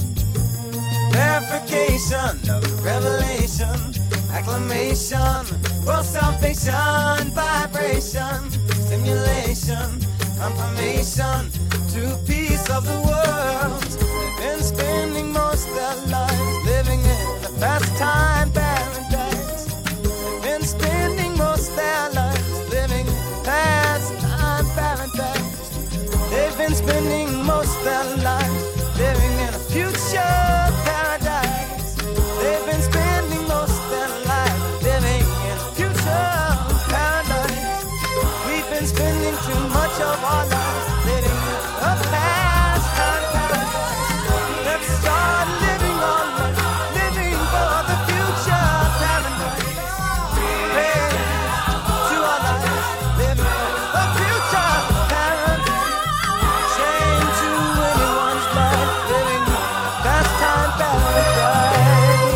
Speaker 11: verification of revelation, acclamation, world salvation, vibration, stimulation, confirmation to peace of the world. They've been spending most their lives living in the pastime paradise. They've been spending most their lives living in pastime paradise. They've been spending most their lives living in a future paradise. They've been spending most their lives living in a future paradise. We've been spending too much of our lives living in a past paradise. Let's start living on life, living for the future paradise. Hey, to our lives, living for the future paradise. Chained to anyone's life, living in a pastime paradise.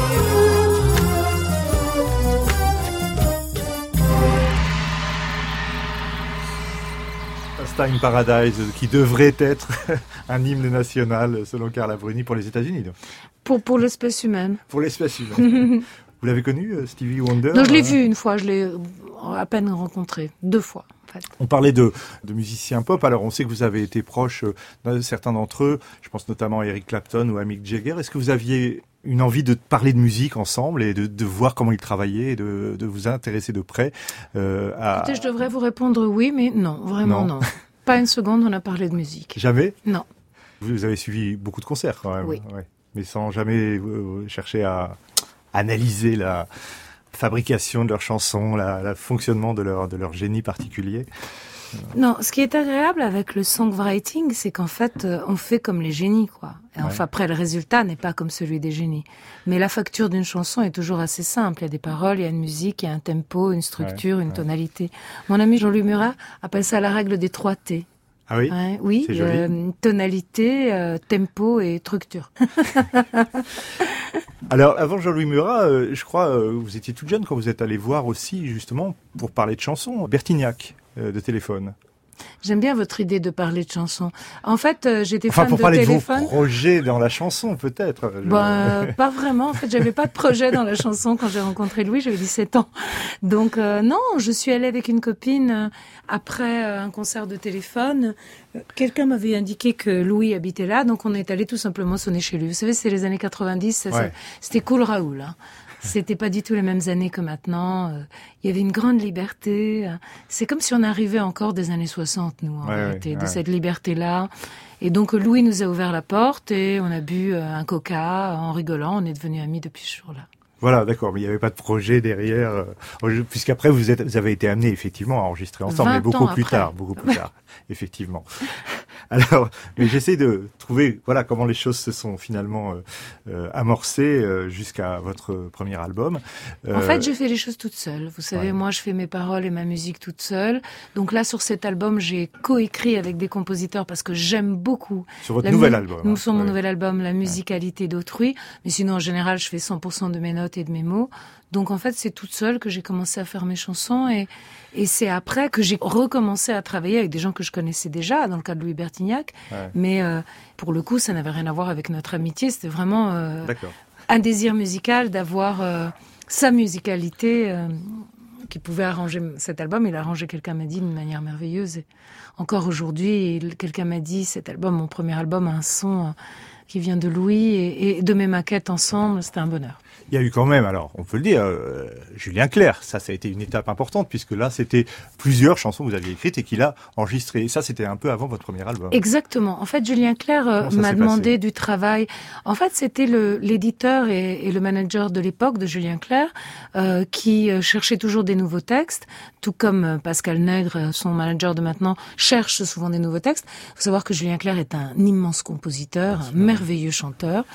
Speaker 3: Pastime Paradise, qui devrait être un hymne national, selon Carla Bruni, pour les États-Unis. donc.
Speaker 10: Pour, pour l'espèce humaine.
Speaker 3: Pour l'espèce humaine. Vous l'avez connu, euh, Stevie Wonder?
Speaker 10: Non, je l'ai
Speaker 3: euh,
Speaker 10: vu une fois, je l'ai à peine rencontré. Deux fois, en fait.
Speaker 3: On parlait de, de musiciens pop, alors on sait que vous avez été proche euh, de certains d'entre eux, je pense notamment à Eric Clapton ou à Mick Jagger. Est-ce que vous aviez une envie de parler de musique ensemble et de, de voir comment ils travaillaient et de, de vous intéresser de près euh, à...
Speaker 10: Écoutez, je devrais vous répondre oui, mais non, vraiment non.
Speaker 3: Non.
Speaker 10: Pas une seconde, on a parlé de musique.
Speaker 3: Jamais?
Speaker 10: Non.
Speaker 3: Vous avez suivi beaucoup de concerts quand même.
Speaker 10: Oui.
Speaker 3: Ouais. Mais sans jamais euh, chercher à analyser la fabrication de leurs chansons, la, le fonctionnement de leur, de leur génie particulier.
Speaker 10: Non, ce qui est agréable avec le songwriting, c'est qu'en fait, euh, on fait comme les génies, quoi. Et enfin,
Speaker 3: Ouais.
Speaker 10: après, le résultat n'est pas comme celui des génies. Mais la facture d'une chanson est toujours assez simple. Il y a des paroles, il y a une musique, il y a un tempo, une structure,
Speaker 3: Ouais,
Speaker 10: une
Speaker 3: ouais.
Speaker 10: tonalité. Mon ami Jean-Louis Murat appelle ça la règle des trois T.
Speaker 3: Ah oui?
Speaker 10: Ouais, oui,
Speaker 3: C'est joli.
Speaker 10: euh, tonalité, euh, tempo et structure.
Speaker 3: Alors, avant Jean-Louis Murat, euh, je crois, euh, vous étiez toute jeune quand vous êtes allé voir aussi, justement, pour parler de chansons, Bertignac, euh, de Téléphone.
Speaker 10: J'aime bien votre idée de parler de chansons. En fait, euh, j'étais
Speaker 3: Enfin,
Speaker 10: fan
Speaker 3: pour
Speaker 10: de
Speaker 3: parler
Speaker 10: Téléphone.
Speaker 3: de vos projets dans la chanson, peut-être. Je-
Speaker 10: Ben, euh, pas vraiment. En fait, j'avais pas de projet dans la chanson quand j'ai rencontré Louis. J'avais dix-sept ans. Donc, euh, non, je suis allée avec une copine euh, après euh, un concert de Téléphone. Euh, Quelqu'un m'avait indiqué que Louis habitait là, donc on est allé tout simplement sonner chez lui. Vous savez, c'est les années quatre-vingt-dix. Ça,
Speaker 3: Ouais.
Speaker 10: ça- c'était cool, Raoul. Hein. C'était pas du tout les mêmes années que maintenant. Euh, Il y avait une grande liberté. Euh, C'est comme si on arrivait encore des années soixante, nous, en
Speaker 3: Ouais,
Speaker 10: réalité,
Speaker 3: ouais,
Speaker 10: de
Speaker 3: ouais.
Speaker 10: cette liberté-là. Et donc Louis nous a ouvert la porte et on a bu euh, un coca en rigolant. On est devenus amis depuis ce jour-là.
Speaker 3: Voilà, d'accord, mais il n'y avait pas de projet derrière, euh, puisqu'après vous êtes, vous avez été amenés effectivement à enregistrer ensemble, mais
Speaker 10: vingt
Speaker 3: beaucoup
Speaker 10: ans
Speaker 3: plus
Speaker 10: après.
Speaker 3: tard, beaucoup plus tard, effectivement. Alors, mais j'essaie de trouver, voilà, comment les choses se sont finalement euh, euh, amorcées euh, jusqu'à votre premier album.
Speaker 10: En
Speaker 3: Euh,
Speaker 10: fait, j'ai fait les choses toute seule. Vous savez,
Speaker 3: ouais.
Speaker 10: moi, je fais mes paroles et ma musique toute seule. Donc là, sur cet album, j'ai coécrit avec des compositeurs parce que j'aime beaucoup.
Speaker 3: Sur votre
Speaker 10: la
Speaker 3: nouvel
Speaker 10: mu-
Speaker 3: album,
Speaker 10: Nous
Speaker 3: hein.
Speaker 10: sur mon
Speaker 3: Ouais.
Speaker 10: nouvel album, la musicalité d'autrui. Mais sinon, en général, je fais cent pour cent de mes notes et de mes mots. Donc en fait, c'est toute seule que j'ai commencé à faire mes chansons et, et c'est après que j'ai recommencé à travailler avec des gens que je connaissais déjà, dans le cas de Louis Bertignac.
Speaker 3: Ouais.
Speaker 10: Mais euh, pour le coup, ça n'avait rien à voir avec notre amitié. C'était vraiment euh,
Speaker 3: D'accord.
Speaker 10: un désir musical d'avoir euh, sa musicalité euh, qui pouvait arranger cet album. Il a arrangé, quelqu'un m'a dit, d'une manière merveilleuse. Et encore aujourd'hui, il- quelqu'un m'a dit, cet album, mon premier album, a un son euh, qui vient de Louis et, et de mes maquettes ensemble. C'était un bonheur.
Speaker 3: Il y a eu quand même, alors on peut le dire, euh, Julien Clerc, ça, ça a été une étape importante, puisque là, c'était plusieurs chansons que vous aviez écrites et qu'il a enregistrées. Et ça, c'était un peu avant votre premier album.
Speaker 10: Exactement. En fait, Julien Clerc euh,
Speaker 3: Comment ça
Speaker 10: m'a
Speaker 3: s'est
Speaker 10: demandé
Speaker 3: passé
Speaker 10: du travail. En fait, c'était le, l'éditeur et, et le manager de l'époque de Julien Clerc euh, qui euh, cherchait toujours des nouveaux textes, tout comme euh, Pascal Nègre, euh, son manager de maintenant, cherche souvent des nouveaux textes. Il faut savoir que Julien Clerc est un immense compositeur, un merveilleux chanteur.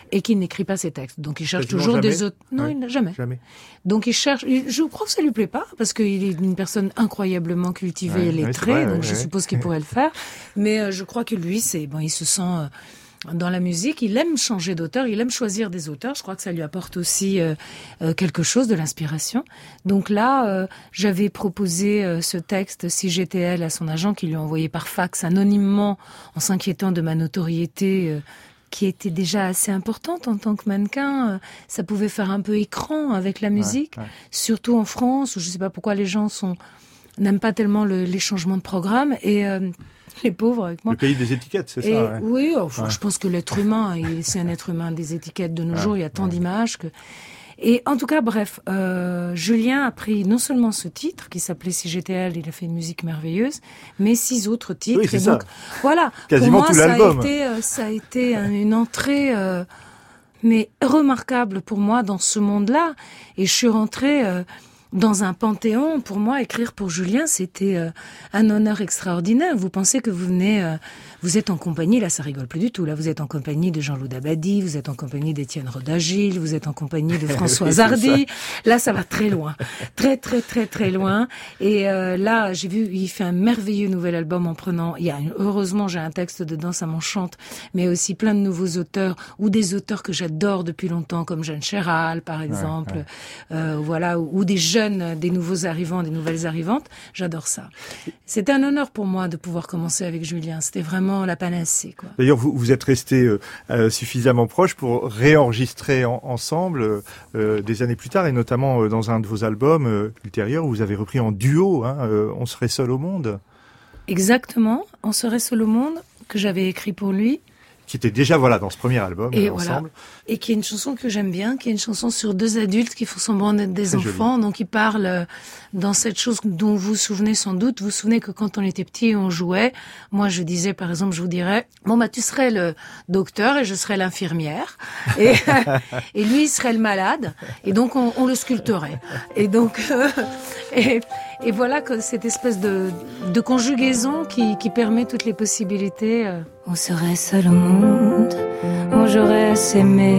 Speaker 10: et qu'il n'écrit pas ses textes. Donc il cherche
Speaker 3: Quasiment
Speaker 10: toujours
Speaker 3: jamais.
Speaker 10: des autres. Non,
Speaker 3: Ouais.
Speaker 10: il n'a jamais.
Speaker 3: Jamais.
Speaker 10: Donc il cherche. Je crois que ça lui plaît pas parce qu'il est une personne incroyablement cultivée
Speaker 3: Ouais,
Speaker 10: et
Speaker 3: ouais, c'est
Speaker 10: lettrée.
Speaker 3: vrai,
Speaker 10: donc
Speaker 3: ouais,
Speaker 10: je
Speaker 3: ouais.
Speaker 10: suppose qu'il pourrait le faire. Mais euh, je crois que lui, c'est bon, il se sent euh, dans la musique. Il aime changer d'auteur. Il aime choisir des auteurs. Je crois que ça lui apporte aussi euh, euh, quelque chose, de l'inspiration. Donc là, euh, j'avais proposé euh, ce texte Si j'étais elle à son agent, qui lui a envoyé par fax anonymement en s'inquiétant de ma notoriété. Euh, qui était déjà assez importante en tant que mannequin. Euh, Ça pouvait faire un peu écran avec la musique,
Speaker 3: Ouais, ouais.
Speaker 10: surtout en France, où je ne sais pas pourquoi les gens sont n'aiment pas tellement le, les changements de programme. Et euh, les pauvres avec moi.
Speaker 3: Le pays des étiquettes, c'est
Speaker 10: Et
Speaker 3: ça. Ouais.
Speaker 10: oui, enfin,
Speaker 3: Ouais.
Speaker 10: je pense que l'être humain, il- c'est un être humain des étiquettes de nos
Speaker 3: Ouais,
Speaker 10: jours. Il y a tant
Speaker 3: ouais.
Speaker 10: d'images que. Et en tout cas, bref, euh, Julien a pris non seulement ce titre qui s'appelait Si j'étais elle, il a fait une musique merveilleuse, mais six autres titres.
Speaker 3: Oui, c'est
Speaker 10: et
Speaker 3: ça.
Speaker 10: donc, voilà.
Speaker 3: Quasiment
Speaker 10: pour moi,
Speaker 3: tout
Speaker 10: ça a
Speaker 3: l'album.
Speaker 10: été, euh, ça a été un- une entrée, euh, mais remarquable pour moi dans ce monde-là. Et je suis rentrée euh, dans un panthéon. Pour moi, écrire pour Julien, c'était euh, un honneur extraordinaire. Vous pensez que vous venez, euh, vous êtes en compagnie, là ça rigole plus du tout, là vous êtes en compagnie de Jean-Loup Dabadi, vous êtes en compagnie d'Étienne Rodagil, vous êtes en compagnie de François
Speaker 3: Oui, c'est
Speaker 10: Hardy. Là ça va très loin, très très très très loin. Et euh, là j'ai vu, il fait un merveilleux nouvel album en prenant, il y a heureusement j'ai un texte dedans, ça m'enchante, mais aussi plein de nouveaux auteurs ou des auteurs que j'adore depuis longtemps comme Jeanne Chéral par exemple,
Speaker 3: ouais.
Speaker 10: Euh, voilà, ou, ou des jeunes, des nouveaux arrivants, des nouvelles arrivantes. J'adore ça. C'était un honneur pour moi de pouvoir commencer avec Julien. C'était vraiment la panacée, quoi.
Speaker 3: D'ailleurs, vous, vous êtes restés euh, euh, suffisamment proches pour réenregistrer en- ensemble euh, des années plus tard, et notamment euh, dans un de vos albums euh, ultérieurs, où vous avez repris en duo hein, euh, On serait seul au monde,
Speaker 10: Exactement. On serait seul au monde, que j'avais écrit pour lui.
Speaker 3: qui était déjà voilà dans ce premier album
Speaker 10: Et
Speaker 3: euh,
Speaker 10: voilà.
Speaker 3: ensemble.
Speaker 10: Et qui est une chanson que j'aime bien, qui est une chanson sur deux adultes qui font semblant d'être des
Speaker 3: Très
Speaker 10: enfants. Donc, ils parlent euh, dans cette chose dont vous vous souvenez sans doute. Vous vous souvenez que quand on était petit, on jouait. Moi, je disais, par exemple, je vous dirais, bon, bah, tu serais le docteur et je serais l'infirmière. Et, et lui, il serait le malade. Et donc, on, on le sculpterait. Et donc, euh, et, et voilà que cette espèce de, de conjugaison qui, qui permet toutes les possibilités. euh.
Speaker 6: On serait seul au monde, on j'aurais à s'aimer.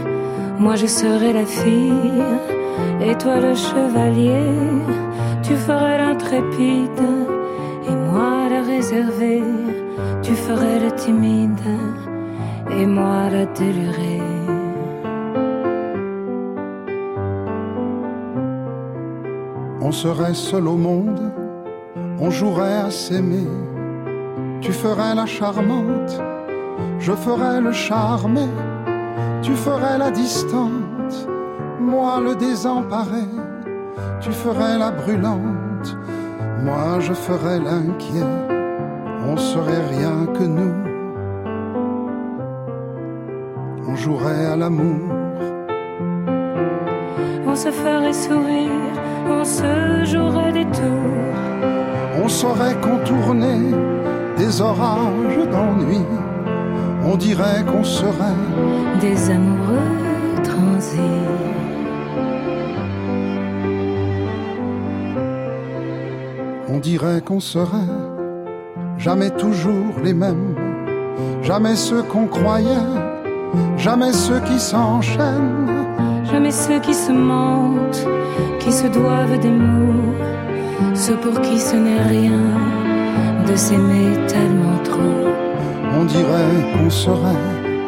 Speaker 6: Moi je serais la fille, et toi le chevalier. Tu ferais l'intrépide, et moi la réservée. Tu ferais le timide, et moi la délurée.
Speaker 12: On serait seul au monde, on jouerait à s'aimer. Tu ferais la charmante, je ferais le charmé. Tu ferais la distante, moi le désemparé. Tu ferais la brûlante, moi je ferais l'inquiet. On serait rien que nous, on jouerait à l'amour.
Speaker 6: On se ferait sourire, on se jouerait des tours.
Speaker 12: On saurait contourner des orages d'ennui. On dirait qu'on serait
Speaker 6: des amoureux transis.
Speaker 12: On dirait qu'on serait jamais toujours les mêmes, jamais ceux qu'on croyait, jamais ceux qui s'enchaînent,
Speaker 6: jamais ceux qui se mentent, qui se doivent des mots, ceux pour qui ce n'est rien de s'aimer tellement trop.
Speaker 12: On dirait qu'on serait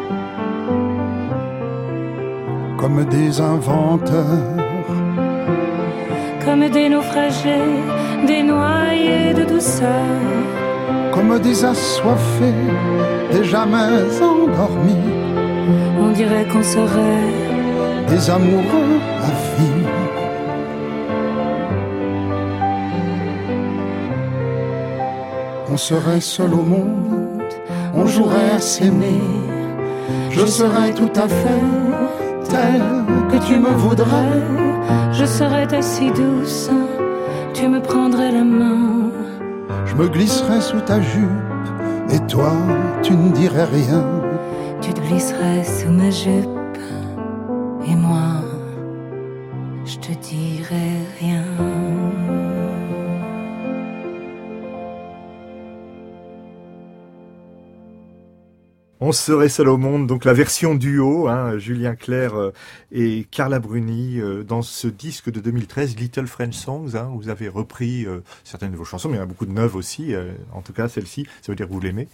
Speaker 12: comme des inventeurs,
Speaker 6: comme des naufragés, des noyés de douceur,
Speaker 12: comme des assoiffés, des jamais endormis.
Speaker 6: On dirait qu'on serait
Speaker 12: des amoureux à vie. On serait seul au monde, on jouerait à s'aimer. Je serais tout à fait tel que tu me voudrais.
Speaker 6: Je serais ta si douce, tu me prendrais la main.
Speaker 12: Je me glisserais sous ta jupe, et toi, tu ne dirais rien.
Speaker 6: Tu te glisserais sous ma jupe, et moi, je te dirais rien.
Speaker 3: On serait seul au monde, donc la version duo, hein, Julien Clerc euh, et Carla Bruni, euh, dans ce disque de deux mille treize, Little French Songs, hein, vous avez repris euh, certaines de vos chansons, mais il y en a beaucoup de neuves aussi, euh, en tout cas celle-ci, ça veut dire que vous l'aimez.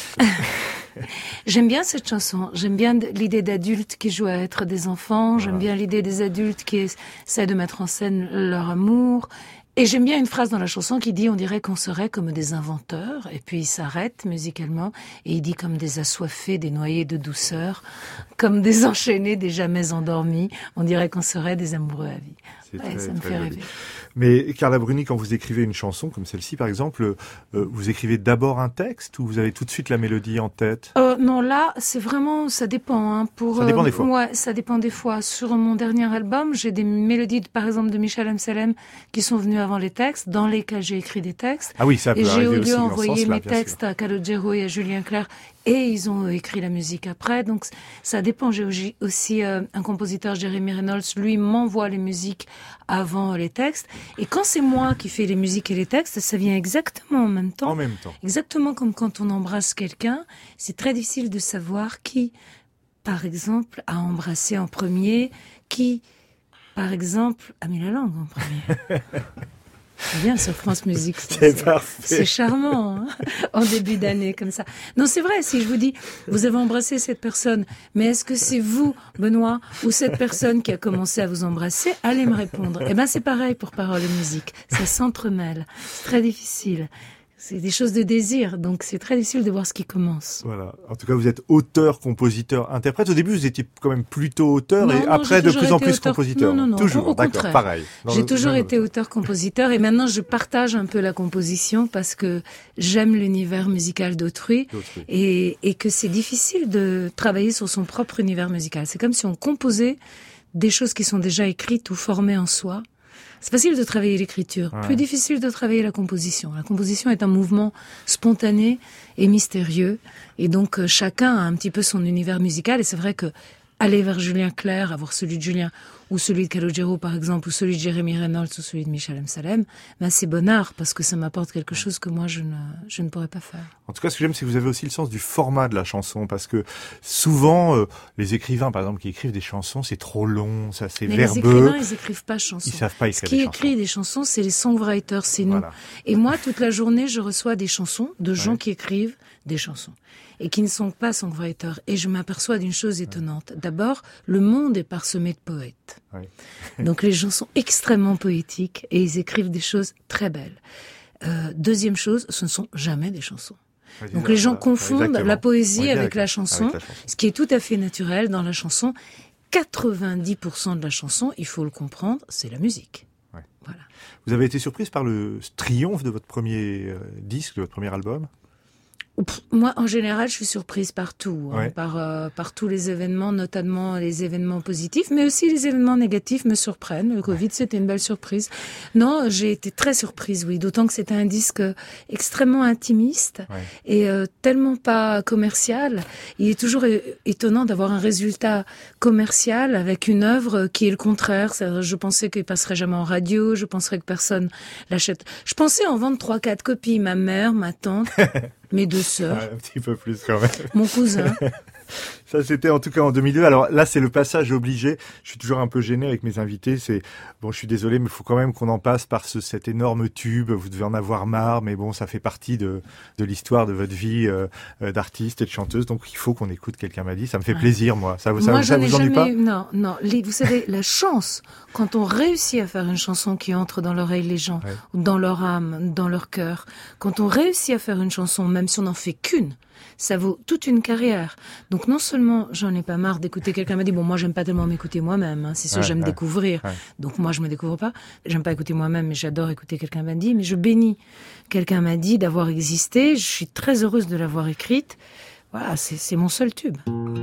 Speaker 10: J'aime bien cette chanson, j'aime bien l'idée d'adultes qui jouent à être des enfants, j'aime
Speaker 3: Voilà.
Speaker 10: bien l'idée des adultes qui essaient de mettre en scène leur amour. Et j'aime bien une phrase dans la chanson qui dit « on dirait qu'on serait comme des inventeurs » et puis il s'arrête musicalement et il dit « comme des assoiffés, des noyés de douceur, comme des enchaînés, des jamais endormis, on dirait qu'on serait des amoureux à vie ». Ouais,
Speaker 3: très,
Speaker 10: ça me
Speaker 3: très
Speaker 10: fait
Speaker 3: joli.
Speaker 10: rêver.
Speaker 3: Mais Carla Bruni, quand vous écrivez une chanson comme celle-ci, par exemple, euh, vous écrivez d'abord un texte ou vous avez tout de suite la mélodie en tête?
Speaker 10: Euh, non, là, c'est vraiment, ça dépend. Hein, pour,
Speaker 3: Ça dépend
Speaker 10: euh,
Speaker 3: des fois.
Speaker 10: Ouais, ça dépend des fois. Sur mon dernier album, j'ai des mélodies, de, par exemple, de Michel Amselem qui sont venues avant les textes, dans lesquels j'ai écrit des textes.
Speaker 3: Ah oui, ça peut
Speaker 10: et j'ai
Speaker 3: arriver
Speaker 10: au lieu
Speaker 3: aussi dans ce
Speaker 10: envoyé
Speaker 3: sens-là,
Speaker 10: mes
Speaker 3: bien
Speaker 10: textes
Speaker 3: sûr.
Speaker 10: à Calogero et à Julien Clerc et ils ont écrit la musique après. Donc ça dépend. J'ai aussi euh, un compositeur, Jeremy Reynolds, lui m'envoie les musiques avant les textes. Et quand c'est moi qui fais les musiques et les textes, ça vient exactement en même temps.
Speaker 3: En même temps.
Speaker 10: Exactement comme quand on embrasse quelqu'un, c'est très difficile de savoir qui, par exemple, a embrassé en premier, qui, par exemple, a mis la langue en premier. C'est bien sur France Musique. ça,
Speaker 3: C'est parfait.
Speaker 10: C'est charmant, hein, en début d'année, comme ça. Non, c'est vrai, si je vous dis, vous avez embrassé cette personne, mais est-ce que c'est vous, Benoît, ou cette personne qui a commencé à vous embrasser? Allez me répondre. Eh ben, c'est pareil pour paroles et musique. Ça s'entremêle. C'est très difficile. C'est des choses de désir, donc c'est très difficile de voir ce qui commence.
Speaker 3: Voilà. En tout cas, vous êtes auteur, compositeur, interprète. Au début, vous étiez quand même plutôt auteur
Speaker 10: Non,
Speaker 3: et
Speaker 10: non,
Speaker 3: après
Speaker 10: j'ai
Speaker 3: de
Speaker 10: toujours
Speaker 3: plus en
Speaker 10: été
Speaker 3: plus
Speaker 10: auteur.
Speaker 3: compositeur.
Speaker 10: Non, non, non,
Speaker 3: toujours,
Speaker 10: au
Speaker 3: d'accord,
Speaker 10: contraire.
Speaker 3: pareil. Dans
Speaker 10: J'ai
Speaker 3: le-
Speaker 10: toujours
Speaker 3: dans le-
Speaker 10: été auteur-compositeur et maintenant je partage un peu la composition parce que j'aime l'univers musical d'autrui,
Speaker 3: D'autrui.
Speaker 10: et, et que c'est difficile de travailler sur son propre univers musical. C'est comme si on composait des choses qui sont déjà écrites ou formées en soi. C'est facile de travailler l'écriture,
Speaker 3: Ouais.
Speaker 10: plus difficile de travailler la composition. La composition est un mouvement spontané et mystérieux, et donc euh, chacun a un petit peu son univers musical, et c'est vrai que aller vers Julien Clerc, avoir celui de Julien, ou celui de Calogero par exemple, ou celui de Jeremy Reynolds, ou celui de Michel Amselem, ben c'est bon art, parce que ça m'apporte quelque chose que moi je ne, je ne pourrais pas faire.
Speaker 3: En tout cas, ce que j'aime, c'est que vous avez aussi le sens du format de la chanson, parce que souvent, euh, les écrivains, par exemple, qui écrivent des chansons, c'est trop long, ça, c'est
Speaker 10: Mais les
Speaker 3: verbeux.
Speaker 10: écrivains, ils écrivent pas chansons.
Speaker 3: Ils savent pas
Speaker 10: Ce
Speaker 3: écrire
Speaker 10: qui
Speaker 3: des
Speaker 10: écrit
Speaker 3: chansons.
Speaker 10: des chansons, c'est les songwriters, c'est nous.
Speaker 3: Voilà.
Speaker 10: Et moi, toute la journée, je reçois des chansons de gens
Speaker 3: Ouais.
Speaker 10: qui écrivent des chansons et qui ne sont pas songwriters. Et je m'aperçois d'une chose étonnante. D'abord, le monde est parsemé de poètes.
Speaker 3: Ouais.
Speaker 10: Donc les gens sont extrêmement poétiques et ils écrivent des choses très belles. Euh, deuxième chose, ce ne sont jamais des chansons.
Speaker 3: Ouais,
Speaker 10: Donc
Speaker 3: c'est
Speaker 10: les
Speaker 3: ça,
Speaker 10: gens
Speaker 3: voilà.
Speaker 10: confondent
Speaker 3: Exactement.
Speaker 10: la poésie
Speaker 3: On est bien
Speaker 10: avec la
Speaker 3: avec-
Speaker 10: chanson,
Speaker 3: avec la chanson.
Speaker 10: ce qui est tout à fait naturel dans la chanson. quatre-vingt-dix pour cent de la chanson, il faut le comprendre, c'est la musique.
Speaker 3: Ouais.
Speaker 10: Voilà.
Speaker 3: Vous avez été surprise par le triomphe de votre premier euh, disque, de votre premier album?
Speaker 10: Pff, Moi, en général, je suis surprise par tout, hein,
Speaker 3: Ouais.
Speaker 10: par, euh, par tous les événements, notamment les événements positifs, mais aussi les événements négatifs me surprennent. Le Covid, c'était une belle surprise. Non, j'ai été très surprise, oui, d'autant que c'était un disque extrêmement intimiste
Speaker 3: Ouais.
Speaker 10: et euh, tellement pas commercial. Il est toujours é- étonnant d'avoir un résultat commercial avec une œuvre qui est le contraire. C'est-à-dire, je pensais qu'il passerait jamais en radio, je penserais que personne l'achète. Je pensais en vendre trois, quatre copies. Ma mère, ma tante, mes deux sœurs,
Speaker 3: Ouais, un petit peu plus quand même.
Speaker 10: mon cousin.
Speaker 3: Ça, c'était en tout cas en deux mille deux. Alors là, c'est le passage obligé. Je suis toujours un peu gêné avec mes invités. C'est bon, je suis désolé, mais il faut quand même qu'on en passe par ce, cet énorme tube. Vous devez en avoir marre, mais bon, ça fait partie de, de l'histoire de votre vie euh, euh, d'artiste et de chanteuse. Donc il faut qu'on écoute. Quelqu'un m'a dit. Ça me fait
Speaker 10: Ouais.
Speaker 3: plaisir, moi. Ça, ça,
Speaker 10: Moi,
Speaker 3: ça
Speaker 10: j'en ai
Speaker 3: vous ennuie
Speaker 10: jamais
Speaker 3: pas
Speaker 10: eu. Non, non. Les- vous savez, la chance, quand on réussit à faire une chanson qui entre dans l'oreille des gens,
Speaker 3: Ouais.
Speaker 10: ou dans leur âme, dans leur cœur, quand on réussit à faire une chanson, même si on n'en fait qu'une, ça vaut toute une carrière. Donc non seulement j'en ai pas marre d'écouter, quelqu'un m'a dit, bon, moi j'aime pas tellement m'écouter moi-même, hein. C'est sûr,
Speaker 3: Ouais,
Speaker 10: j'aime
Speaker 3: ouais.
Speaker 10: découvrir.
Speaker 3: Ouais.
Speaker 10: Donc moi je me découvre pas. J'aime pas écouter moi-même, mais j'adore écouter quelqu'un m'a dit, mais je bénis. Quelqu'un m'a dit d'avoir existé, je suis très heureuse de l'avoir écrite. Voilà, c'est c'est mon seul tube.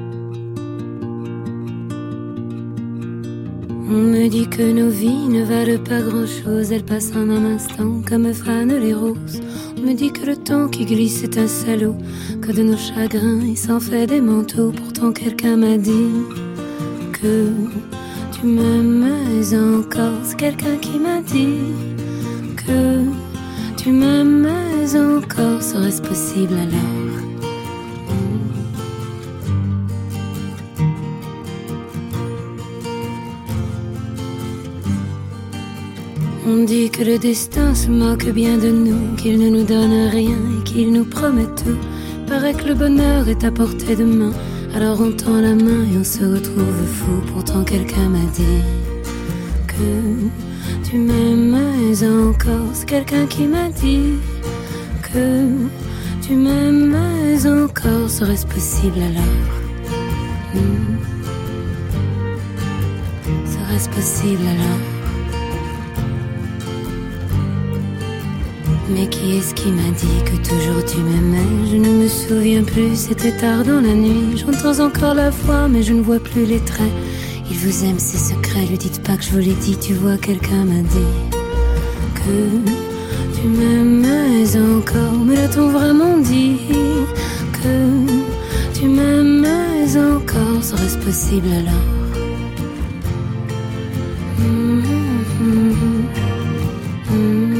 Speaker 6: On me dit que nos vies ne valent pas grand-chose, elles passent en un instant comme fanent les roses. On me dit que le temps qui glisse est un salaud, que de nos chagrins il s'en fait des manteaux. Pourtant quelqu'un m'a dit que tu m'aimes encore. C'est quelqu'un qui m'a dit que tu m'aimes encore. Serait-ce possible alors? On dit que le destin se moque bien de nous, qu'il ne nous donne rien et qu'il nous promet tout. Paraît que le bonheur est à portée de main, alors on tend la main et on se retrouve fou. Pourtant quelqu'un m'a dit que tu m'aimes encore. C'est quelqu'un qui m'a dit que tu m'aimes encore. Serait-ce possible alors? hmm. Serait-ce possible alors? Mais qui est-ce qui m'a dit que toujours tu m'aimais? Je ne me souviens plus, c'était tard dans la nuit. J'entends encore la voix, mais je ne vois plus les traits. Il vous aime, ses secrets, lui dites pas que je vous l'ai dit. Tu vois, quelqu'un m'a dit que tu m'aimais encore. Mais l'a-t-on vraiment dit que tu m'aimais encore? Serait-ce possible alors? mmh, mmh, mmh.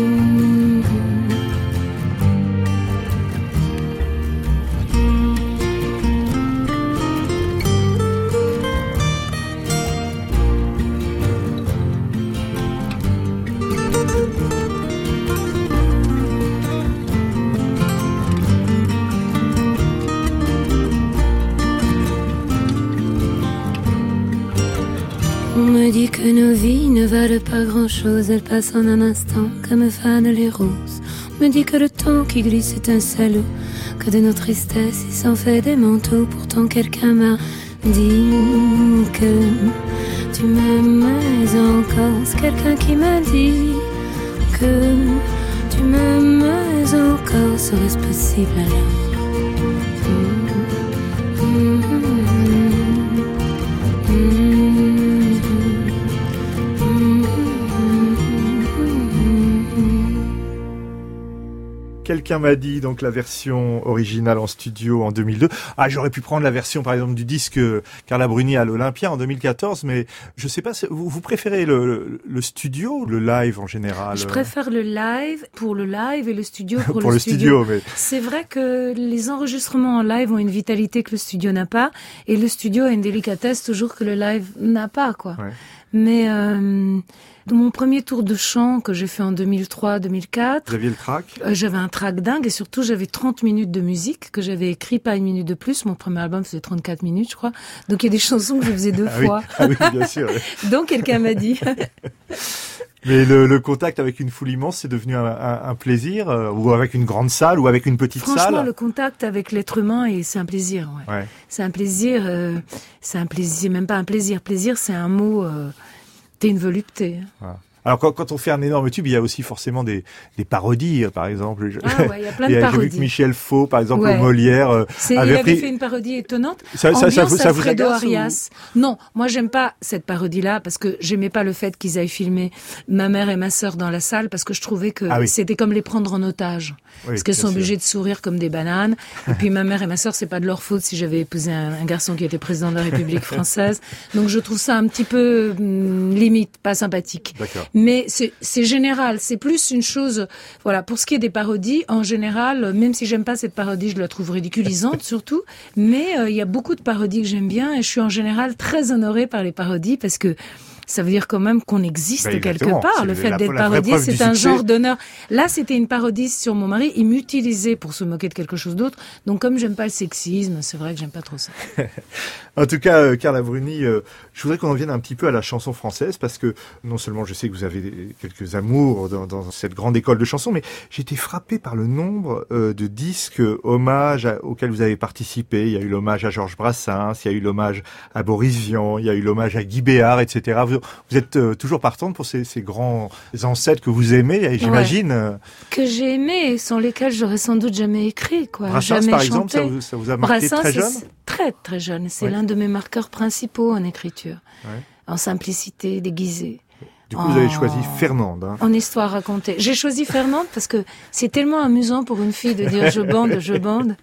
Speaker 6: On me dit que nos vies ne valent pas grand-chose, elles passent en un instant comme fanent les roses. On me dit que le temps qui glisse est un salaud, que de nos tristesses il s'en fait des manteaux. Pourtant quelqu'un m'a dit que tu m'aimais encore. C'est quelqu'un qui m'a dit que tu m'aimais encore. Serait-ce possible alors? mmh, mmh, mmh, mmh.
Speaker 3: Quelqu'un m'a dit, donc la version originale en studio en deux mille deux. Ah, j'aurais pu prendre la version, par exemple, du disque Carla Bruni à l'Olympia en deux mille quatorze, mais je sais pas, vous, vous préférez le, le studio ou le live en général?
Speaker 10: Je préfère le live pour le live et le studio pour,
Speaker 3: pour
Speaker 10: le,
Speaker 3: le studio. studio mais...
Speaker 10: C'est vrai que les enregistrements en live ont une vitalité que le studio n'a pas, et le studio a une délicatesse toujours que le live n'a pas, quoi. Ouais. Mais euh, dans mon premier tour de chant que j'ai fait en deux mille trois deux mille quatre...
Speaker 3: Vous aviez le track?
Speaker 10: euh, J'avais un track dingue, et surtout j'avais trente minutes de musique que j'avais écrit, pas une minute de plus. Mon premier album faisait trente-quatre minutes, je crois. Donc il y a des chansons que je faisais deux
Speaker 3: ah
Speaker 10: fois.
Speaker 3: Oui. Ah oui, bien sûr. Oui.
Speaker 10: Donc quelqu'un m'a dit...
Speaker 3: Mais le, le contact avec une foule immense, c'est devenu un, un, un plaisir, euh, ou avec une grande salle, ou avec une petite
Speaker 10: Franchement,
Speaker 3: salle.
Speaker 10: Franchement, le contact avec l'être humain, et c'est un plaisir. Ouais. Ouais. C'est un plaisir. Euh, c'est un plaisir, même pas un plaisir. Plaisir, c'est un mot. Euh, t'es une volupté.
Speaker 3: Ouais. Alors quand, quand on fait un énorme tube, il y a aussi forcément des, des parodies, par exemple.
Speaker 10: Ah ouais, il y a plein de parodies.
Speaker 3: J'ai vu que Michel Faux, par exemple,
Speaker 10: ouais.
Speaker 3: au Molière, euh,
Speaker 10: avait,
Speaker 3: avait
Speaker 10: il avait
Speaker 3: pris...
Speaker 10: fait une parodie étonnante.
Speaker 3: Ça, ça, ça, vous, ça vous
Speaker 10: Alfredo
Speaker 3: agace
Speaker 10: Arias. Ou... Non, moi j'aime pas cette parodie-là parce que j'aimais pas le fait qu'ils aient filmé ma mère et ma sœur dans la salle, parce que je trouvais que ah oui. c'était comme les prendre en otage. Oui, parce qu'elles sont sûr. obligées de sourire comme des bananes. Et puis ma mère et ma sœur, c'est pas de leur faute si j'avais épousé un, un garçon qui était président de la République française. Donc je trouve ça un petit peu hum, limite, pas sympathique.
Speaker 3: D'accord.
Speaker 10: Mais c'est c'est général, c'est plus une chose, voilà, pour ce qui est des parodies, en général, même si j'aime pas cette parodie, je la trouve ridiculisante surtout, mais il euh, y a beaucoup de parodies que j'aime bien, et je suis en général très honorée par les parodies, parce que ça veut dire quand même qu'on existe ben quelque part. Le fait d'être parodié, c'est un genre d'honneur. Là, c'était une parodie sur mon mari. Il m'utilisait pour se moquer de quelque chose d'autre. Donc, comme j'aime pas le sexisme, c'est vrai que j'aime pas trop ça.
Speaker 3: En tout cas, euh, Carla Bruni, euh, je voudrais qu'on en vienne un petit peu à la chanson française, parce que non seulement je sais que vous avez quelques amours dans, dans cette grande école de chansons, mais j'ai été frappé par le nombre euh, de disques hommages à, auxquels vous avez participé. Il y a eu l'hommage à Georges Brassens, il y a eu l'hommage à Boris Vian, il y a eu l'hommage à Guy Béard, et cetera. Vous, vous êtes euh, toujours partante pour ces, ces grands ancêtres que vous aimez, j'imagine. Ouais.
Speaker 10: Que j'ai aimés, sans lesquels j'aurais sans doute jamais écrit, quoi.
Speaker 3: Brassens,
Speaker 10: jamais
Speaker 3: par
Speaker 10: chanté.
Speaker 3: exemple, ça vous, ça vous a marqué
Speaker 10: Brassens,
Speaker 3: très jeune?
Speaker 10: Très, très jeune. C'est ouais. l'un de mes marqueurs principaux en écriture. Ouais. En simplicité, déguisée.
Speaker 3: Du coup, vous avez choisi Fernande. Hein.
Speaker 10: En histoire racontée. J'ai choisi Fernande parce que c'est tellement amusant pour une fille de dire je bande, je bande.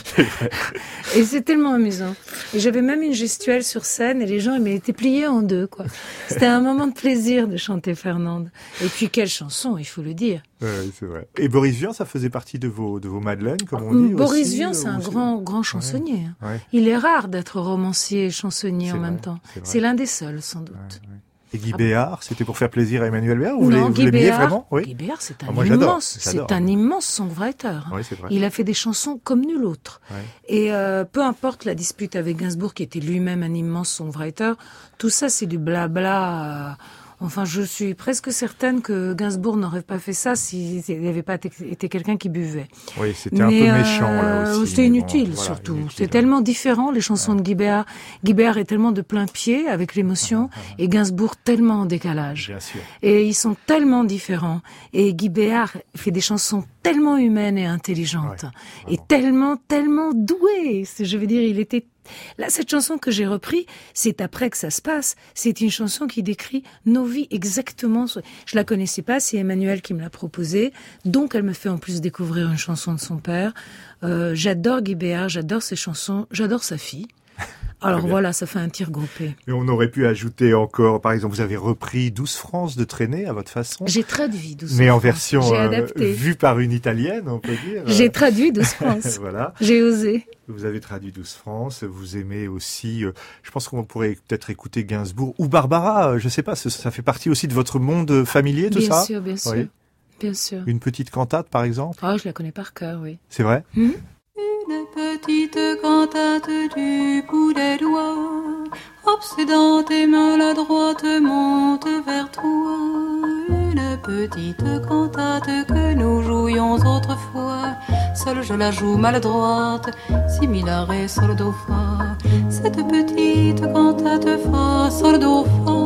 Speaker 10: Et c'est tellement amusant. Et j'avais même une gestuelle sur scène et les gens ils étaient pliés en deux, quoi. C'était un moment de plaisir de chanter Fernande. Et puis quelle chanson, il faut le dire.
Speaker 3: Oui, c'est vrai. Et Boris Vian, ça faisait partie de vos de vos madeleines, comme on dit.
Speaker 10: Boris
Speaker 3: aussi,
Speaker 10: Vian, c'est un
Speaker 3: aussi.
Speaker 10: grand grand chansonnier.
Speaker 3: Ouais, ouais.
Speaker 10: Il est rare d'être romancier et chansonnier
Speaker 3: c'est
Speaker 10: en
Speaker 3: vrai,
Speaker 10: même temps.
Speaker 3: C'est,
Speaker 10: c'est l'un des seuls, sans doute.
Speaker 3: Ouais, ouais. Et Guy Béard, c'était pour faire plaisir à Emmanuel Béard ou vous
Speaker 10: non,
Speaker 3: vous
Speaker 10: Guy
Speaker 3: l'aimiez
Speaker 10: Béard,
Speaker 3: vraiment? Oui.
Speaker 10: Guy Béard, c'est un
Speaker 3: Ah, moi, j'adore,
Speaker 10: immense,
Speaker 3: j'adore.
Speaker 10: c'est un immense songwriter.
Speaker 3: Oui, c'est vrai.
Speaker 10: Il a fait des chansons comme nul autre.
Speaker 3: Ouais.
Speaker 10: Et euh, peu importe la dispute avec Gainsbourg, qui était lui-même un immense songwriter, tout ça, c'est du blabla. Euh, Enfin, je suis presque certaine que Gainsbourg n'aurait pas fait ça s'il n'avait pas été quelqu'un qui buvait.
Speaker 3: Oui, c'était un peu méchant,
Speaker 10: euh,
Speaker 3: là aussi.
Speaker 10: C'était inutile,
Speaker 3: bon, voilà,
Speaker 10: surtout.
Speaker 3: inutile,
Speaker 10: C'est
Speaker 3: ouais.
Speaker 10: tellement différent, les chansons ouais. de Guy Béard. Guy Béard est tellement de plein pied, avec l'émotion, ah, ah, ah. et Gainsbourg tellement en décalage.
Speaker 3: Bien sûr.
Speaker 10: Et ils sont tellement différents. Et Guy Béard fait des chansons tellement humaines et intelligentes. Ouais, et tellement, tellement douées. Je veux dire, il était Là, cette chanson que j'ai reprise, c'est après que ça se passe. C'est une chanson qui décrit nos vies exactement. Je la connaissais pas, c'est Emmanuel qui me l'a proposée. Donc, elle me fait en plus découvrir une chanson de son père. Euh, j'adore Guy Béard, j'adore ses chansons, j'adore sa fille. Alors voilà, ça fait un tir groupé.
Speaker 3: Et on aurait pu ajouter encore, par exemple, vous avez repris douze France de Traîner à votre façon.
Speaker 10: J'ai traduit douze France.
Speaker 3: Mais en version
Speaker 10: euh,
Speaker 3: vue par une Italienne, on peut dire.
Speaker 10: J'ai traduit douze France.
Speaker 3: Voilà.
Speaker 10: J'ai osé.
Speaker 3: Vous avez traduit douze France, vous aimez aussi, euh, je pense qu'on pourrait peut-être écouter Gainsbourg ou Barbara, euh, je sais pas, ça, ça fait partie aussi de votre monde familier, tout
Speaker 10: bien
Speaker 3: ça?
Speaker 10: Bien sûr, bien sûr.
Speaker 3: Oui.
Speaker 10: Bien sûr.
Speaker 3: Une petite cantate, par exemple?
Speaker 10: Ah, oh, je la connais par cœur, oui.
Speaker 3: C'est vrai?
Speaker 10: Mmh.
Speaker 6: Une petite cantate du bout des doigts, obsédante et maladroite, monte vers toi. Une petite cantate que nous jouions autrefois, seule je la joue maladroite, similaire et sol do fa. Cette petite cantate fa, sol do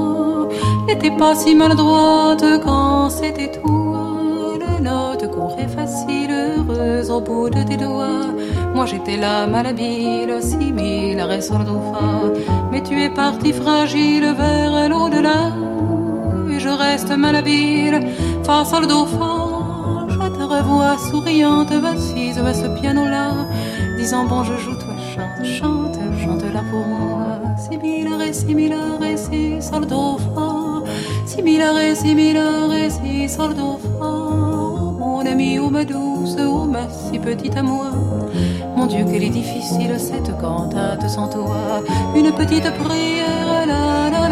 Speaker 6: fa, n'était pas si maladroite quand c'était toi. Les notes couraient faciles, heureuses au bout de tes doigts. Moi j'étais là malhabile, similaire et sol do fa. Mais tu es parti fragile vers l'au-delà, et je reste malhabile, fa sol do fa. Je te revois souriante, assise à ce piano-là, disant bon je joue, toi chante, chante, chante là pour moi. Similaire et similaire et si sol do fa, similaire et similaire et si sol do fa. Mon ami, oh ma douce, oh ma si petite à moi. Mon Dieu, qu'elle est difficile cette cantate sans toi. Une petite prière, la la la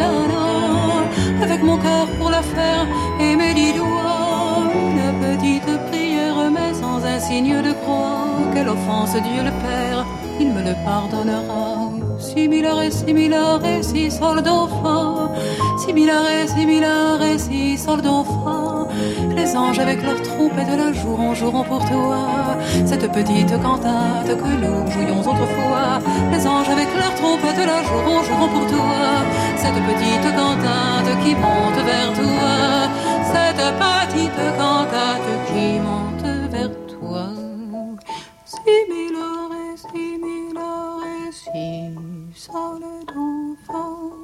Speaker 6: la, avec mon cœur pour la faire et mes dix doigts. Une petite prière, mais sans un signe de croix. Quelle offense, Dieu le Père, il me le pardonnera. Similaire et similaire et si sol do fa, similaire et similaire et si sol do fa. Les anges avec leurs trompettes la joueront, joueront pour toi. Cette petite cantate que nous jouions autrefois. Les anges avec leurs trompettes la joueront, joueront pour toi. Cette petite cantate qui monte vers toi. Cette petite cantate qui monte vers toi. Similaire et similaire et si sol do fa.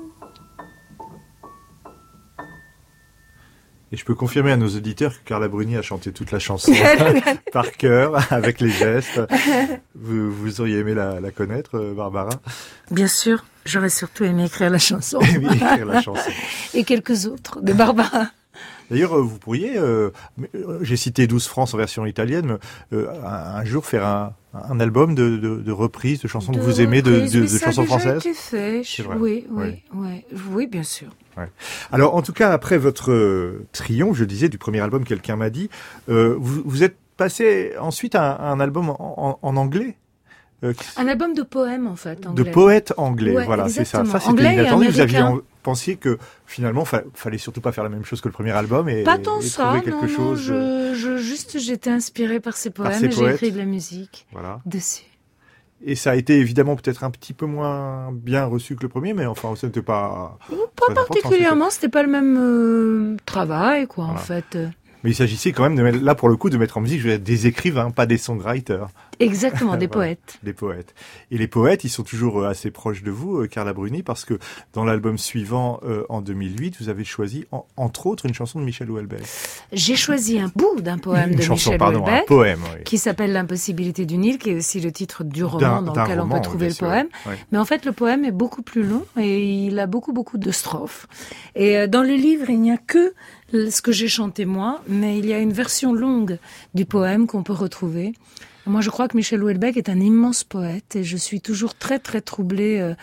Speaker 3: Et je peux confirmer à nos auditeurs que Carla Bruni a chanté toute la chanson par cœur, avec les gestes. Vous, vous auriez aimé la, la connaître, Barbara?
Speaker 10: Bien sûr, j'aurais surtout aimé écrire la chanson.
Speaker 3: écrire la chanson.
Speaker 10: Et quelques autres de Barbara.
Speaker 3: D'ailleurs, vous pourriez, euh, j'ai cité douze France en version italienne, mais, euh, un, un jour faire un, un album de, de, de reprises de chansons
Speaker 10: de
Speaker 3: que vous aimez, de, de, de, de chansons françaises.
Speaker 10: Ça a déjà été fait. Oui, oui, oui, oui, bien sûr.
Speaker 3: Ouais. Alors, en tout cas, après votre euh, triomphe, je disais, du premier album, quelqu'un m'a dit, euh, vous, vous êtes passé ensuite à un, un album en, en, en anglais.
Speaker 10: Euh, un album de poèmes, en fait, anglais.
Speaker 3: De poètes anglais,
Speaker 10: ouais,
Speaker 3: voilà, c'est ça. Ça, c'était
Speaker 10: anglais
Speaker 3: inattendu. Vous aviez
Speaker 10: en...
Speaker 3: pensé que, finalement, fa- fallait surtout pas faire la même chose que le premier album et,
Speaker 10: pas tant
Speaker 3: et
Speaker 10: ça,
Speaker 3: trouver quelque
Speaker 10: non,
Speaker 3: chose.
Speaker 10: Non, je, je, juste, j'étais inspirée par ces poèmes
Speaker 3: par ces
Speaker 10: et j'ai
Speaker 3: poètes.
Speaker 10: écrit de la musique
Speaker 3: voilà.
Speaker 10: dessus.
Speaker 3: Et ça a été évidemment peut-être un petit peu moins bien reçu que le premier, mais enfin, ça n'était pas...
Speaker 10: Pas particulièrement, c'était pas le même euh, travail, quoi, voilà. en fait.
Speaker 3: Mais il s'agissait quand même de mettre, là pour le coup, de mettre en musique, je veux dire, des écrivains, pas des songwriters.
Speaker 10: Exactement, des
Speaker 3: voilà,
Speaker 10: poètes.
Speaker 3: Des poètes. Et les poètes, ils sont toujours assez proches de vous, euh, Carla Bruni, parce que dans l'album suivant, euh, en deux mille huit, vous avez choisi, en, entre autres, une chanson de Michel Houellebecq.
Speaker 10: J'ai choisi un bout d'un poème
Speaker 3: une
Speaker 10: de
Speaker 3: chanson,
Speaker 10: Michel
Speaker 3: pardon,
Speaker 10: Houellebecq,
Speaker 3: un poème, oui.
Speaker 10: qui s'appelle L'impossibilité du Nil, qui est aussi le titre du roman
Speaker 3: d'un,
Speaker 10: dans
Speaker 3: d'un
Speaker 10: lequel
Speaker 3: roman,
Speaker 10: on peut trouver
Speaker 3: oui,
Speaker 10: le
Speaker 3: sûr,
Speaker 10: poème.
Speaker 3: oui.
Speaker 10: Mais en fait, le poème est beaucoup plus long et il a beaucoup, beaucoup de strophes. Et euh, dans le livre, il n'y a que ce que j'ai chanté moi, mais il y a une version longue du poème qu'on peut retrouver. Moi, je crois que Michel Houellebecq est un immense poète et je suis toujours très, très troublée euh,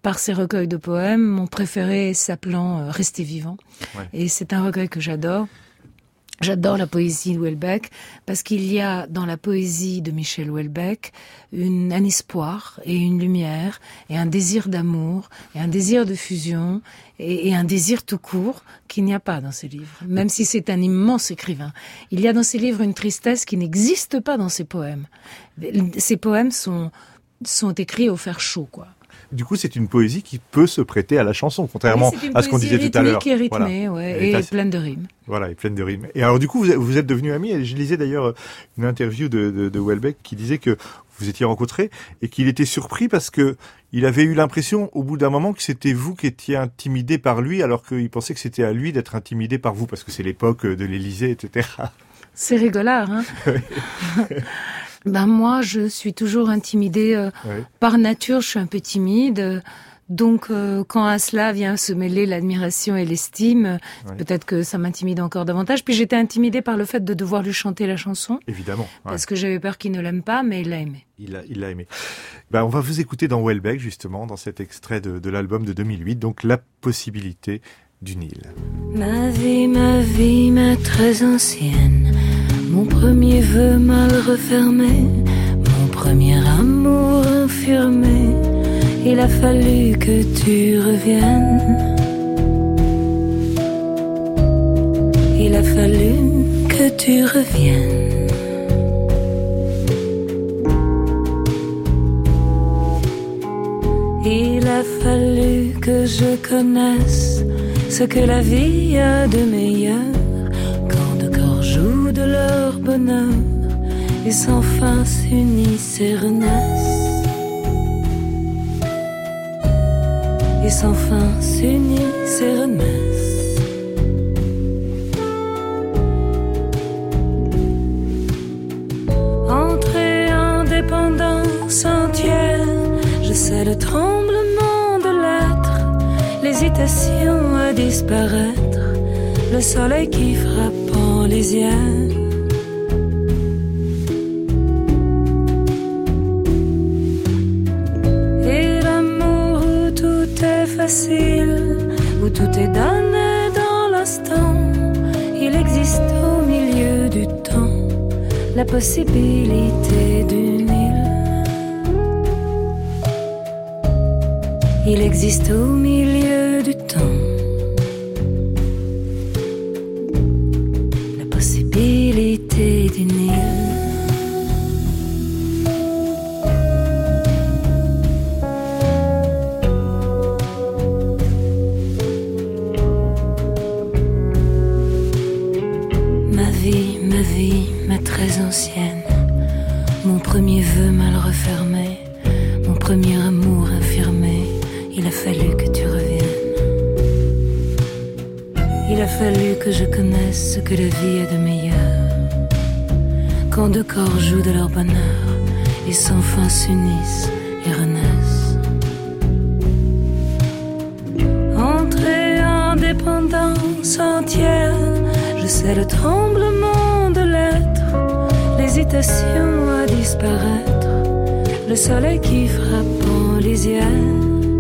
Speaker 10: par ses recueils de poèmes, mon préféré s'appelant euh, Rester vivant.
Speaker 3: Ouais.
Speaker 10: Et c'est un recueil que j'adore. J'adore la poésie de Houellebecq parce qu'il y a dans la poésie de Michel Houellebecq une, un espoir et une lumière et un désir d'amour et un désir de fusion et, et un désir tout court qu'il n'y a pas dans ses livres. Même si c'est un immense écrivain, il y a dans ses livres une tristesse qui n'existe pas dans ses poèmes. Ses poèmes sont, sont écrits au fer chaud, quoi.
Speaker 3: Du coup, c'est une poésie qui peut se prêter à la chanson, contrairement
Speaker 10: oui,
Speaker 3: à ce qu'on disait tout à l'heure.
Speaker 10: Qui est rythmée,
Speaker 3: voilà.
Speaker 10: ouais, et, et pleine de rimes.
Speaker 3: Voilà, et pleine de rimes. Et alors, du coup, vous, vous êtes devenus amis. Et je lisais d'ailleurs une interview de, de, de Houellebecq qui disait que vous étiez rencontrés et qu'il était surpris parce que il avait eu l'impression, au bout d'un moment, que c'était vous qui étiez intimidé par lui, alors qu'il pensait que c'était à lui d'être intimidé par vous, parce que c'est l'époque de l'Élysée, et cetera.
Speaker 10: C'est rigolard, hein. Ben moi, je suis toujours intimidée euh, oui. par nature. Je suis un peu timide, donc euh, quand à cela vient se mêler l'admiration et l'estime, oui. peut-être que ça m'intimide encore davantage. Puis j'étais intimidée par le fait de devoir lui chanter la chanson.
Speaker 3: Évidemment.
Speaker 10: Parce ouais. que j'avais peur qu'il ne l'aime pas, mais il l'a aimé.
Speaker 3: Il l'a, il l'a aimé. Ben on va vous écouter dans Houellebecq justement, dans cet extrait de, de l'album de deux mille huit, donc La possibilité du Nil.
Speaker 6: Ma vie, ma vie, ma très ancienne. Mon premier vœu mal refermé, mon premier amour infirmé, il a fallu que tu reviennes. Il a fallu que tu reviennes. Il a fallu que je connaisse ce que la vie a de meilleur. De leur bonheur et sans fin s'unissent et renaissent, et sans fin s'unissent et renaissent. Entrée indépendance entière, je sais le tremblement de l'être, l'hésitation à disparaître, le soleil qui frappe les yeux. Et l'amour où tout est facile, où tout est donné dans l'instant, il existe au milieu du temps la possibilité d'une île. Il existe au milieu du temps possibilité d'une île. Ma vie, ma vie, ma très ancienne, mon premier vœu mal refermé, mon premier amour infirmé, il a fallu que tu reviennes. Il a fallu que je connaisse ce que la vie a de meilleur. Quand deux corps jouent de leur bonheur et sans fin s'unissent et renaissent. Entrée indépendance entière, je sais le tremblement de l'être, l'hésitation à disparaître, le soleil qui frappe en lisière.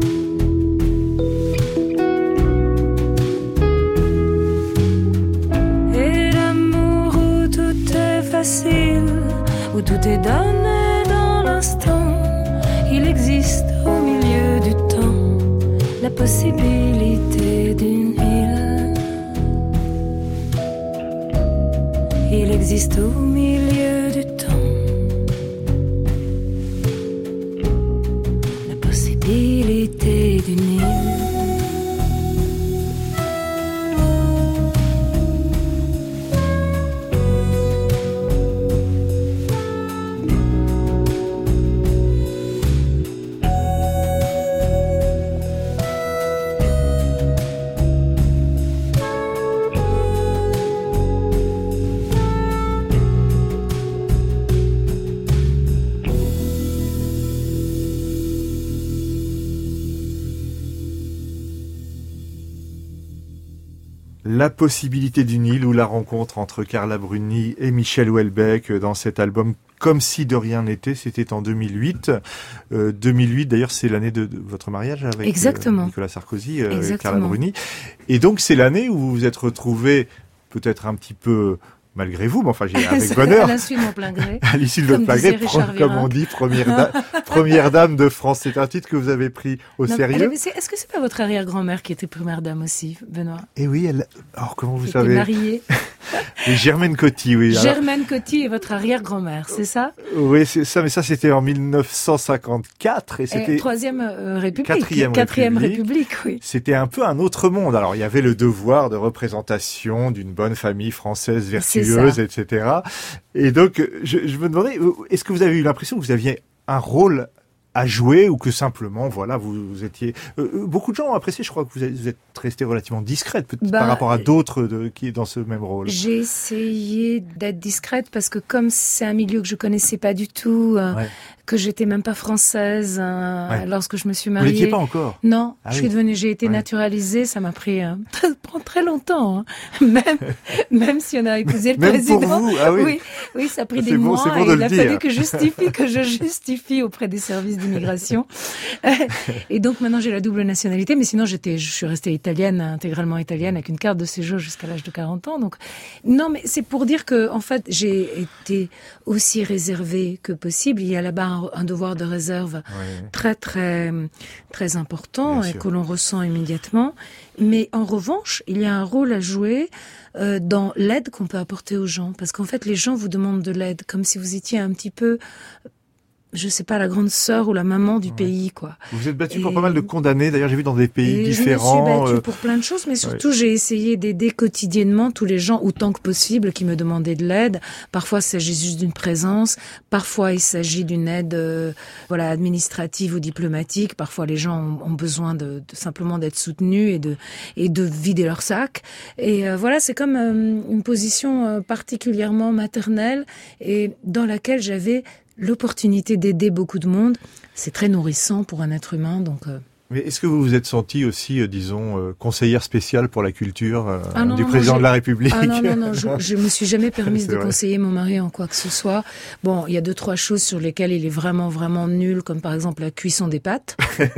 Speaker 6: Où tout est donné dans l'instant, il existe au milieu du temps la possibilité d'une île. Il existe au milieu du temps la possibilité d'une île.
Speaker 3: La possibilité d'une île, ou la rencontre entre Carla Bruni et Michel Houellebecq dans cet album Comme si de rien n'était, c'était en deux mille huit. Euh, deux mille huit, d'ailleurs, c'est l'année de, de votre mariage avec
Speaker 10: Exactement.
Speaker 3: Euh, Nicolas Sarkozy, euh,
Speaker 10: Exactement.
Speaker 3: Carla Bruni. Et donc, c'est l'année où vous vous êtes retrouvés peut-être un petit peu malgré vous, mais enfin, j'ai avec bonheur.
Speaker 10: À l'insu de mon plein gré.
Speaker 3: À l'issue de votre plein gré, pro- comme on dit, première, da- première dame de France. C'est un titre que vous avez pris au
Speaker 10: Non,
Speaker 3: sérieux.
Speaker 10: elle, est-ce que c'est pas votre arrière-grand-mère qui était première dame aussi, Benoît?
Speaker 3: Eh oui, elle. Alors, comment vous
Speaker 10: qui
Speaker 3: savez?
Speaker 10: était mariée.
Speaker 3: Et Germaine Coty, oui. Alors...
Speaker 10: Germaine Coty est votre arrière-grand-mère, c'est ça?
Speaker 3: Oui, c'est ça, mais ça c'était en mille neuf cent cinquante-quatre et c'était.
Speaker 10: Et troisième euh, République.
Speaker 3: Quatrième,
Speaker 10: quatrième
Speaker 3: République.
Speaker 10: République, oui.
Speaker 3: C'était un peu un autre monde. Alors il y avait le devoir de représentation d'une bonne famille française vertueuse, et cetera. Et donc je, je me demandais, est-ce que vous avez eu l'impression que vous aviez un rôle à jouer ou que simplement, voilà, vous, vous étiez... Euh, beaucoup de gens ont apprécié, je crois que vous êtes, vous êtes restée relativement discrète peut-être
Speaker 10: bah,
Speaker 3: par rapport à d'autres de, qui est dans ce même rôle.
Speaker 10: J'ai essayé d'être discrète parce que comme c'est un milieu que je connaissais pas du tout, euh, ouais. que j'étais même pas française euh, ouais. lorsque je me suis mariée.
Speaker 3: Vous l'étiez pas encore?
Speaker 10: Non,
Speaker 3: ah
Speaker 10: je
Speaker 3: oui.
Speaker 10: suis devenue, j'ai été ouais. naturalisée, ça m'a pris euh, ça prend très longtemps, hein. même même si on a épousé le
Speaker 3: même
Speaker 10: président.
Speaker 3: Pour vous ah oui.
Speaker 10: oui, oui, ça a pris
Speaker 3: c'est
Speaker 10: des
Speaker 3: bon,
Speaker 10: mois
Speaker 3: bon
Speaker 10: et il a
Speaker 3: dire.
Speaker 10: fallu que je justifie que je justifie auprès des services d'immigration. Et donc maintenant j'ai la double nationalité, mais sinon j'étais, je suis restée italienne, intégralement italienne, avec une carte de séjour jusqu'à l'âge de quarante ans. Donc non, mais c'est pour dire que en fait j'ai été aussi réservée que possible. Il y a là-bas un, un devoir de réserve ouais. très très très important et que l'on ressent immédiatement. Mais en revanche, il y a un rôle à jouer euh, dans l'aide qu'on peut apporter aux gens, parce qu'en fait les gens vous demandent de l'aide comme si vous étiez un petit peu, je sais pas, la grande sœur ou la maman du ouais. pays, quoi.
Speaker 3: Vous vous êtes battu
Speaker 10: et...
Speaker 3: pour pas mal de condamnés. D'ailleurs, j'ai vu dans des pays
Speaker 10: et
Speaker 3: différents.
Speaker 10: Je me suis battue
Speaker 3: euh...
Speaker 10: pour plein de choses, mais surtout, ouais. j'ai essayé d'aider quotidiennement tous les gens autant que possible qui me demandaient de l'aide. Parfois, il s'agit juste d'une présence. Parfois, il s'agit d'une aide, euh, voilà, administrative ou diplomatique. Parfois, les gens ont, ont besoin de, de simplement d'être soutenus et de et de vider leur sac. Et euh, voilà, c'est comme euh, une position euh, particulièrement maternelle et dans laquelle j'avais l'opportunité d'aider beaucoup de monde. C'est très nourrissant pour un être humain, donc... Euh...
Speaker 3: Mais est-ce que vous vous êtes sentie aussi, euh, disons, euh, conseillère spéciale pour la culture euh,
Speaker 10: ah non,
Speaker 3: du
Speaker 10: non,
Speaker 3: président
Speaker 10: non,
Speaker 3: de la République?
Speaker 10: Ah non, non, non, je, je me suis jamais permise de
Speaker 3: vrai.
Speaker 10: conseiller mon mari en quoi que ce soit. Bon, il y a deux, trois choses sur lesquelles il est vraiment, vraiment nul, comme par exemple la cuisson des pâtes.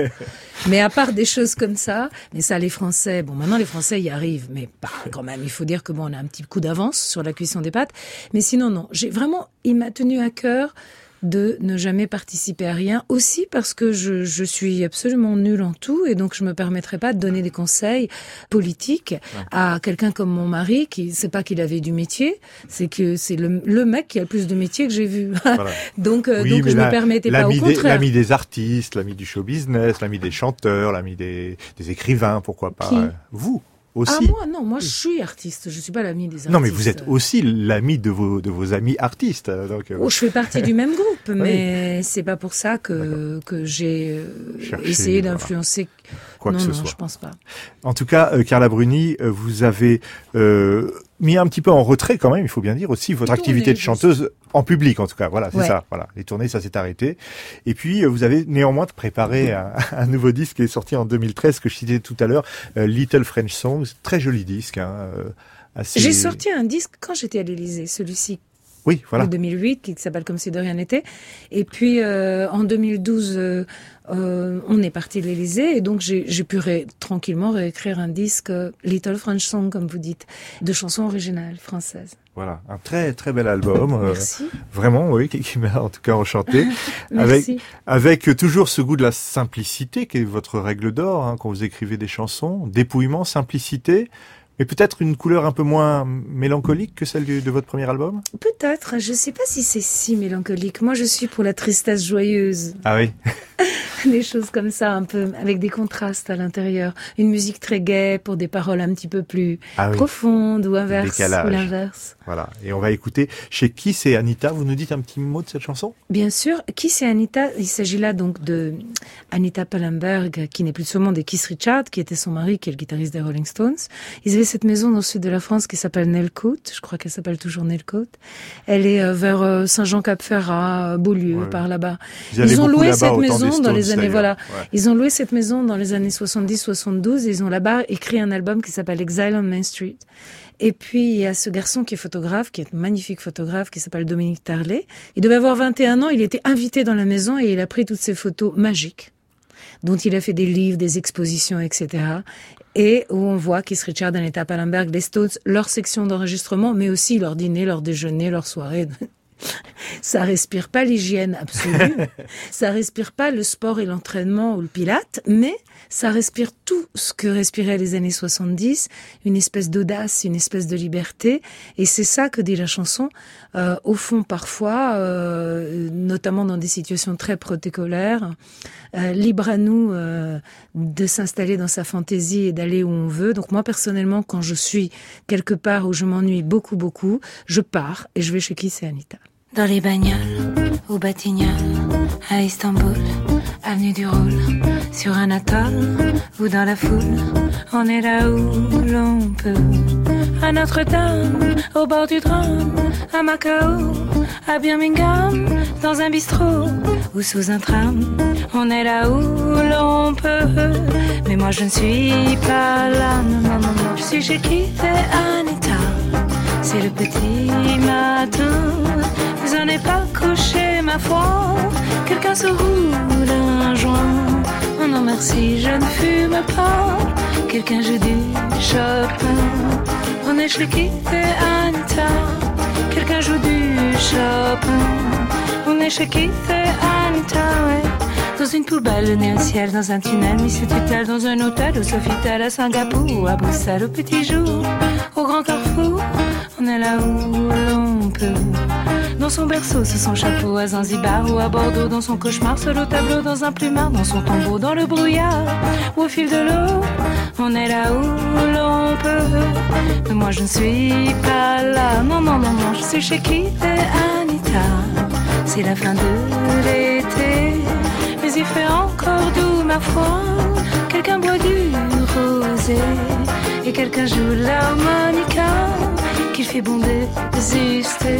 Speaker 10: Mais à part des choses comme ça, mais ça, les Français, bon, maintenant les Français y arrivent, mais bah, quand même, il faut dire que bon, on a un petit coup d'avance sur la cuisson des pâtes. Mais sinon, non, j'ai vraiment, il m'a tenu à cœur de ne jamais participer à rien, aussi parce que je, je suis absolument nulle en tout et donc je me permettrai pas de donner des conseils politiques ouais. à quelqu'un comme mon mari qui, c'est pas qu'il avait du métier, c'est que c'est le, le mec qui a le plus de métier que j'ai vu. Voilà. donc euh,
Speaker 3: oui,
Speaker 10: donc je
Speaker 3: la,
Speaker 10: me permettais pas, au contraire.
Speaker 3: Des, l'ami des artistes, l'ami du show business, l'ami des chanteurs, l'ami des, des écrivains, pourquoi pas
Speaker 10: qui?
Speaker 3: Vous aussi.
Speaker 10: Ah moi non, moi je suis artiste, je suis pas l'ami des artistes.
Speaker 3: Non mais vous êtes aussi l'ami de vos de vos amis artistes. Donc euh...
Speaker 10: oh, je fais partie du même groupe, mais oui. c'est pas pour ça que que j'ai Chercher, essayé d'influencer
Speaker 3: quoi
Speaker 10: non,
Speaker 3: que ce
Speaker 10: non,
Speaker 3: soit.
Speaker 10: Je pense pas.
Speaker 3: En tout cas, euh, Carla Bruni, euh, vous avez euh, mis un petit peu en retrait quand même, il faut bien dire aussi votre
Speaker 10: tournées,
Speaker 3: activité de chanteuse juste. En public en tout cas. Voilà, c'est
Speaker 10: ouais.
Speaker 3: ça. Voilà, les tournées ça s'est arrêté. Et puis euh, vous avez néanmoins préparé un, un nouveau disque qui est sorti en deux mille treize que je citais tout à l'heure, euh, Little French Songs, très joli disque. Hein, euh, assez...
Speaker 10: J'ai sorti un disque quand j'étais à l'Élysée, celui-ci.
Speaker 3: Oui, voilà.
Speaker 10: En deux mille huit, qui s'appelle Comme si de rien n'était. Et puis euh, en deux mille douze, euh, euh, on est parti de l'Élysée et donc j'ai, j'ai pu ré- tranquillement réécrire un disque euh, Little French Song, comme vous dites, de chansons originales françaises.
Speaker 3: Voilà, un très très bel album.
Speaker 10: Merci.
Speaker 3: Euh, vraiment, oui, qui, qui m'a en tout cas enchanté. avec avec toujours ce goût de la simplicité qui est votre règle d'or hein, quand vous écrivez des chansons, dépouillement, simplicité. Mais peut-être une couleur un peu moins mélancolique que celle du, de votre premier album?
Speaker 10: Peut-être. Je sais pas si c'est si mélancolique. Moi, je suis pour la tristesse joyeuse.
Speaker 3: Ah oui.
Speaker 10: Des choses comme ça, un peu, avec des contrastes à l'intérieur. Une musique très gaie pour des paroles un petit peu plus ah oui. profondes ou inverse, ou l'inverse.
Speaker 3: Voilà. Et on va écouter chez Kiss et Anita. Vous nous dites un petit mot de cette chanson?
Speaker 10: Bien sûr. Kiss et Anita, il s'agit là donc de Anita Pallenberg, qui n'est plus de ce monde, et Keith Richards, qui était son mari, qui est le guitariste des Rolling Stones. Ils avaient cette maison dans le sud de la France qui s'appelle Nelcote. Je crois qu'elle s'appelle toujours Nelcote. Elle est euh, vers euh, Saint-Jean-Cap-Ferrat, euh, Beaulieu, ouais. par là-bas. Ils ont loué cette maison dans les années, voilà.
Speaker 3: Ouais.
Speaker 10: Ils ont loué cette maison dans les années soixante-dix soixante-douze et ils ont là-bas écrit un album qui s'appelle Exile on Main Street. Et puis, il y a ce garçon qui est photographe, qui est un magnifique photographe, qui s'appelle Dominique Tarlet. Il devait avoir vingt et un ans, il était invité dans la maison et il a pris toutes ces photos magiques, dont il a fait des livres, des expositions, et cetera. Et où on voit Keith Richards, Anita Pallenberg, les Stones, leur section d'enregistrement, mais aussi leur dîner, leur déjeuner, leur soirée. Ça respire pas l'hygiène absolue, ça respire pas le sport et l'entraînement ou le pilate, mais ça respire tout ce que respiraient les années soixante-dix, une espèce d'audace, une espèce de liberté, et c'est ça que dit la chanson. Euh, au fond, parfois, euh, notamment dans des situations très protocolaires, euh, libre à nous euh, de s'installer dans sa fantaisie et d'aller où on veut. Donc moi, personnellement, quand je suis quelque part où je m'ennuie beaucoup, beaucoup, je pars et je vais chez Keith et Anita.
Speaker 6: Dans les bagnoles, au Batignolles, à Istanbul, avenue du Roule, sur un atoll ou dans la foule, on est là où l'on peut. À Notre-Dame, au bord du Rhône, à Macao, à Birmingham, dans un bistrot ou sous un tram, on est là où l'on peut. Mais moi je ne suis pas là, non, non, non, non. Je suis chez Keith et Anita, c'est le petit matin. Vous en êtes pas couché, ma foi. Quelqu'un se roule un joint. Oh non merci, je ne fume pas. Quelqu'un joue du Chopin. On est chez Keith et Anita. Quelqu'un joue du Chopin. On est chez Keith et Anita, ouais. Dans une poubelle, le nez au ciel, dans un tunnel, Miss Tutelle, dans un hôtel, au Sofitel, à Singapour, à Bruxelles, au petit jour, au grand carrefour, on est là où l'on peut. Dans son berceau, sous son chapeau, à Zanzibar ou à Bordeaux, dans son cauchemar, seul au tableau, dans un plumard, dans son tombeau, dans le brouillard, ou au fil de l'eau, on est là où l'on peut. Mais moi je ne suis pas là, non, non, non, non, je suis chez Keith et Anita, c'est la fin de l'été. Mais il fait encore doux, ma foi. Quelqu'un boit du rosé et quelqu'un joue l'harmonica qu'il fait bon d'exister.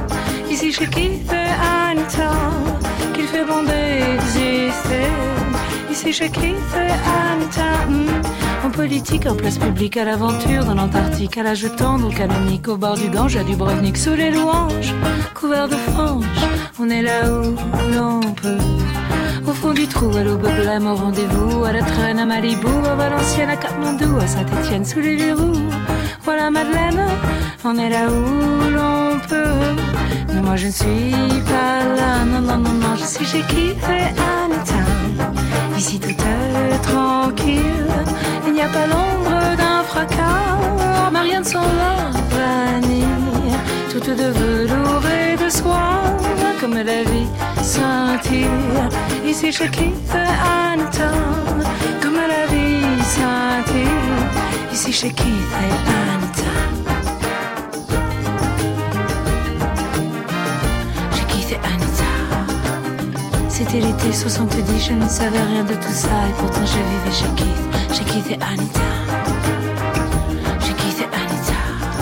Speaker 6: Ici chez Keith et Anita, qu'il fait bon d'exister. Ici chez Keith et Anita, mm. En politique, en place publique, à l'aventure, dans l'Antarctique, à la jetant, dans le canonique, au bord du Gange, à Dubrovnik, sous les louanges, couvert de franges, on est là où l'on peut. Au fond du trou, à l'Aube-Blême, au rendez-vous, à la traîne, à Malibu, à Valenciennes, à Katmandou, à Saint-Étienne, sous les verrous. Voilà Madeleine, on est là où l'on peut. Mais moi je ne suis pas là, non, non, non, non, je suis chez Keith et Anita. Ici tout est tranquille, il n'y a pas l'ombre d'un fracas, Marianne sans la vanille, toute de velours et de soie, comme la vie scintille. Ici chez Keith et Anita, comme la vie scintille. Ici chez Keith et Anita. Chez Keith et Anita. C'était l'été soixante-dix, je ne savais rien de tout ça et pourtant je vivais chez Keith, chez Keith et Anita. Chez Keith et Anita.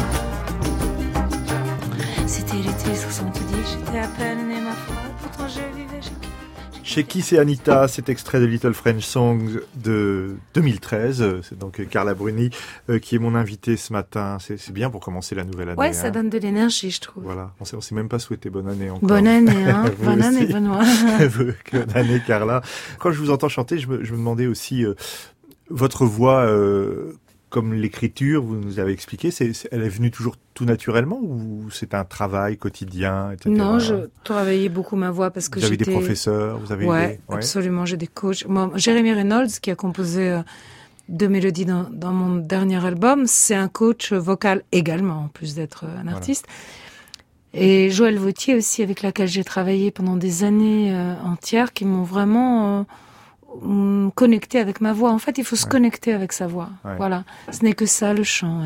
Speaker 6: C'était l'été soixante-dix, j'étais à peine née ma foi, pourtant je vivais chez Keith.
Speaker 3: Chez Keith et Anita, cet extrait de Little French Song de deux mille treize. C'est donc Carla Bruni euh, qui est mon invitée ce matin. C'est, c'est bien pour commencer la nouvelle année.
Speaker 10: Ouais, ça
Speaker 3: hein.
Speaker 10: donne de l'énergie, je trouve.
Speaker 3: Voilà, on s'est, on s'est même pas souhaité bonne année encore.
Speaker 10: Bonne année, hein. Bonne
Speaker 3: aussi.
Speaker 10: année, Benoît.
Speaker 3: Bonne année, Carla. Quand je vous entends chanter, je me, je me demandais aussi euh, votre voix. Euh, Comme l'écriture, vous nous avez expliqué, c'est, c'est, elle est venue toujours tout naturellement ou c'est un travail quotidien, et cetera.
Speaker 10: Non, je travaillais beaucoup ma voix parce que
Speaker 3: vous avez
Speaker 10: j'étais...
Speaker 3: des professeurs, vous avez
Speaker 10: ouais,
Speaker 3: des... ouais,
Speaker 10: absolument, j'ai des coachs. Moi, Jeremy Reynolds, qui a composé euh, deux mélodies dans, dans mon dernier album, c'est un coach vocal également, en plus d'être un artiste. Voilà. Et Joël Vautier aussi, avec laquelle j'ai travaillé pendant des années euh, entières, qui m'ont vraiment... Euh, connecter avec ma voix. En fait, il faut se ouais. connecter avec sa voix. Ouais. Voilà. Ce n'est que ça, le chant. Et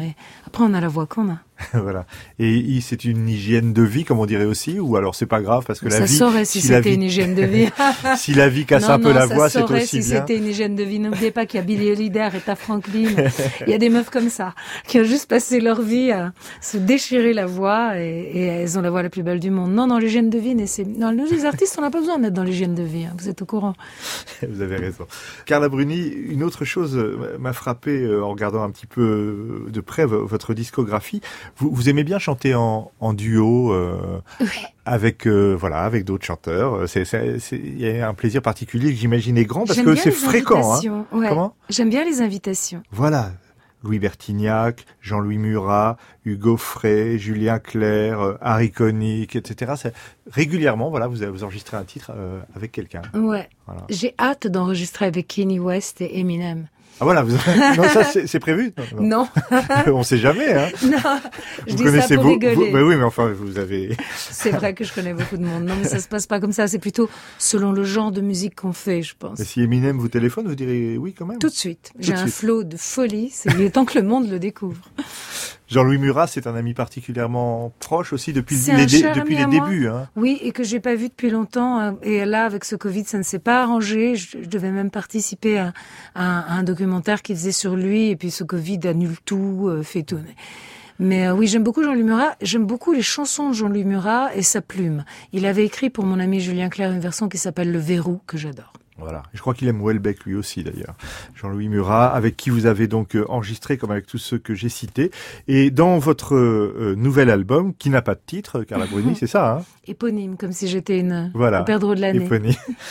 Speaker 10: Après, on a la voix qu'on a.
Speaker 3: Voilà. Et c'est une hygiène de vie, comme on dirait aussi, ou alors c'est pas grave parce que
Speaker 10: ça
Speaker 3: la vie.
Speaker 10: Ça saurait si, si c'était vie... une hygiène de vie.
Speaker 3: Si la vie casse
Speaker 10: non,
Speaker 3: un peu
Speaker 10: non,
Speaker 3: la voix, c'est aussi bien.
Speaker 10: Ça saurait si c'était une hygiène de vie. N'oubliez pas qu'il y a Billie Holiday, Aretha Franklin. Il y a des meufs comme ça qui ont juste passé leur vie à se déchirer la voix et, et elles ont la voix la plus belle du monde. Non, non, l'hygiène de vie, c'est non, nous les artistes, on n'a pas besoin d'être dans l'hygiène de vie. Hein. Vous êtes au courant.
Speaker 3: Vous avez raison. Carla Bruni, une autre chose m'a frappé en regardant un petit peu de près votre discographie. Vous, vous aimez bien chanter en, en duo euh,
Speaker 10: oui.
Speaker 3: avec euh, voilà avec d'autres chanteurs. C'est c'est c'est il y a un plaisir particulier que j'imagine est grand parce que c'est fréquent. Hein.
Speaker 10: Ouais.
Speaker 3: Comment ?
Speaker 10: J'aime bien les invitations.
Speaker 3: Voilà. Louis Bertignac, Jean-Louis Murat, Hugo Frey, Julien Clerc, euh, Harry Connick, et cetera. C'est, régulièrement, voilà, vous, vous enregistrez un titre euh, avec quelqu'un.
Speaker 10: Ouais.
Speaker 3: Voilà.
Speaker 10: J'ai hâte d'enregistrer avec Kanye West et Eminem.
Speaker 3: Ah voilà, vous... non, ça c'est, c'est prévu.
Speaker 10: Non. non.
Speaker 3: On sait jamais. Hein.
Speaker 10: Non. Je
Speaker 3: vous
Speaker 10: dis
Speaker 3: connaissez
Speaker 10: ça pour
Speaker 3: vous,
Speaker 10: rigoler.
Speaker 3: Vous, bah oui, mais enfin, vous avez.
Speaker 10: C'est vrai que je connais beaucoup de monde. Non, mais ça se passe pas comme ça. C'est plutôt selon le genre de musique qu'on fait, je pense.
Speaker 3: Et si Eminem vous téléphone, vous direz oui quand même.
Speaker 10: Tout de suite.
Speaker 3: Tout
Speaker 10: J'ai
Speaker 3: de
Speaker 10: un
Speaker 3: suite.
Speaker 10: flot de folie. C'est il est temps que le monde le découvre.
Speaker 3: Jean-Louis Murat, c'est un ami particulièrement proche aussi depuis
Speaker 10: c'est
Speaker 3: les, dé-
Speaker 10: cher
Speaker 3: depuis
Speaker 10: ami
Speaker 3: les
Speaker 10: à moi.
Speaker 3: débuts. Hein.
Speaker 10: Oui, et que j'ai pas vu depuis longtemps. Et là, avec ce Covid, ça ne s'est pas arrangé. Je, je devais même participer à, à, à un documentaire qui faisait sur lui. Et puis ce Covid annule tout, euh, fait tout. Mais euh, oui, j'aime beaucoup Jean-Louis Murat. J'aime beaucoup les chansons de Jean-Louis Murat et sa plume. Il avait écrit pour mon ami Julien Clerc une version qui s'appelle Le Verrou, que j'adore.
Speaker 3: Voilà. Je crois qu'il aime Houellebecq lui aussi d'ailleurs. Jean-Louis Murat, avec qui vous avez donc euh, enregistré comme avec tous ceux que j'ai cités. Et dans votre euh, nouvel album, qui n'a pas de titre, Carla Bruni, c'est ça, hein ?
Speaker 10: Éponyme, comme si j'étais une
Speaker 3: voilà.
Speaker 10: au perdreau de l'année.
Speaker 3: Éponyme.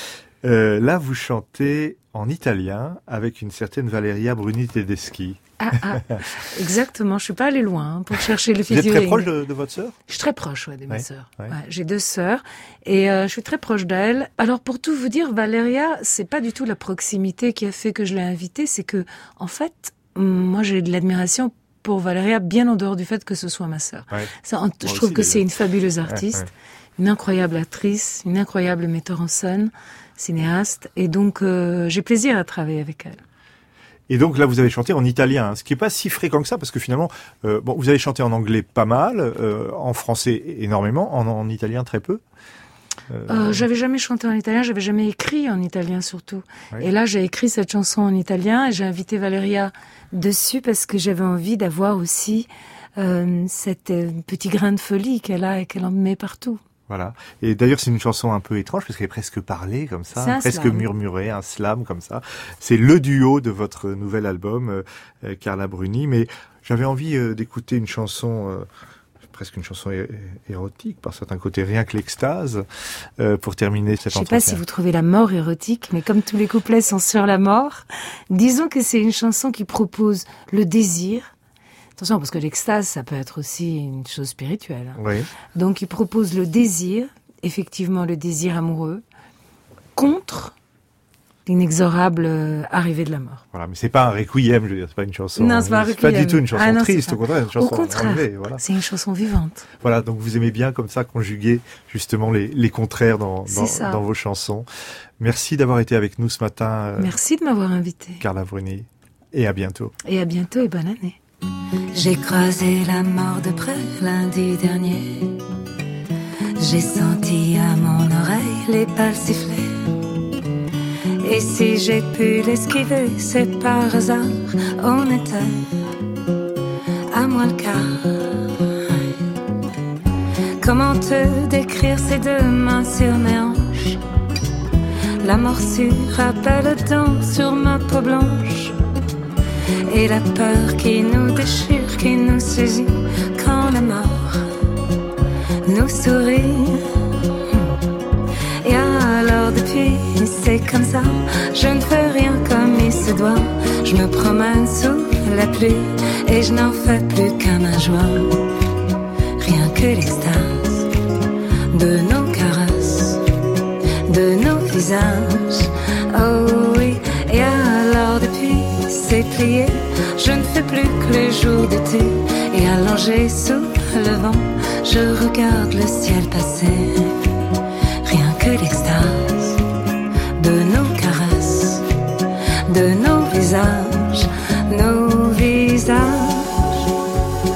Speaker 3: Euh, là, vous chantez en italien avec une certaine Valeria Bruni Tedeschi.
Speaker 10: Ah, ah, exactement. Je suis pas allée loin hein, pour chercher le
Speaker 3: featuring.
Speaker 10: featuring.
Speaker 3: Vous êtes très proche de, de votre sœur ?
Speaker 10: Je suis très proche, ouais, de ma
Speaker 3: ouais,
Speaker 10: sœur.
Speaker 3: Ouais.
Speaker 10: Ouais, j'ai deux sœurs et euh, je suis très proche d'elles. Alors pour tout vous dire, Valeria, c'est pas du tout la proximité qui a fait que je l'ai invitée, c'est que en fait, moi j'ai de l'admiration pour Valeria bien en dehors du fait que ce soit ma sœur.
Speaker 3: Ouais.
Speaker 10: Ça, en, je trouve que c'est une fabuleuse artiste, ouais, ouais. une incroyable actrice, une incroyable metteur en scène, cinéaste, et donc euh, j'ai plaisir à travailler avec elle.
Speaker 3: Et donc là, vous avez chanté en italien, hein, ce qui est pas si fréquent que ça, parce que finalement, euh, bon, vous avez chanté en anglais pas mal, euh, en français énormément, en, en italien très peu.
Speaker 10: Euh... Euh, j'avais jamais chanté en italien, j'avais jamais écrit en italien surtout.
Speaker 3: Oui.
Speaker 10: Et là, j'ai écrit cette chanson en italien et j'ai invité Valeria dessus parce que j'avais envie d'avoir aussi euh, cette euh, petit grain de folie qu'elle a et qu'elle en met partout.
Speaker 3: Voilà. Et d'ailleurs, c'est une chanson un peu étrange parce qu'elle est presque parlée comme ça, presque
Speaker 10: slam.
Speaker 3: murmurée, un slam comme ça. C'est le duo de votre nouvel album, euh, Carla Bruni. Mais j'avais envie euh, d'écouter une chanson, euh, presque une chanson é- érotique par certains côtés, rien que l'extase, euh, pour terminer cet entretien.
Speaker 10: Je sais pas si vous trouvez la mort érotique, mais comme tous les couplets sont sur la mort, disons que c'est une chanson qui propose le désir. Attention, parce que l'extase, ça peut être aussi une chose spirituelle.
Speaker 3: Oui.
Speaker 10: Donc, il propose le désir, effectivement le désir amoureux, contre l'inexorable arrivée de la mort.
Speaker 3: Voilà, mais c'est pas un requiem, je veux dire, c'est pas une chanson.
Speaker 10: Non, c'est pas un requiem.
Speaker 3: C'est pas du tout une chanson
Speaker 10: ah, non,
Speaker 3: triste, au contraire, une chanson
Speaker 10: Au contraire,
Speaker 3: enlevée, voilà.
Speaker 10: C'est une chanson vivante.
Speaker 3: Voilà, donc vous aimez bien comme ça conjuguer justement les, les contraires dans, dans, dans vos chansons. Merci d'avoir été avec nous ce matin.
Speaker 10: Merci de m'avoir invité.
Speaker 3: Carla Bruni. Et à bientôt.
Speaker 10: Et à bientôt et bonne année.
Speaker 6: J'ai croisé la mort de près lundi dernier. J'ai senti à mon oreille les balles siffler. Et si j'ai pu l'esquiver, c'est par hasard. On était à moi le quart. Comment te décrire ces deux mains sur mes hanches? La morsure rappelle le temps sur ma peau blanche. Et la peur qui nous déchire, qui nous saisit quand la mort nous sourit. Et alors depuis, c'est comme ça, je ne fais rien comme il se doit. Je me promène sous la pluie et je n'en fais plus qu'à ma joie. Rien que l'extase de nos caresses, de nos visages. Oh oui, et alors depuis c'est plié, je ne fais plus que les jours d'été. Et allongé sous le vent, je regarde le ciel passer. Rien que l'extase de nos caresses, de nos visages, nos visages.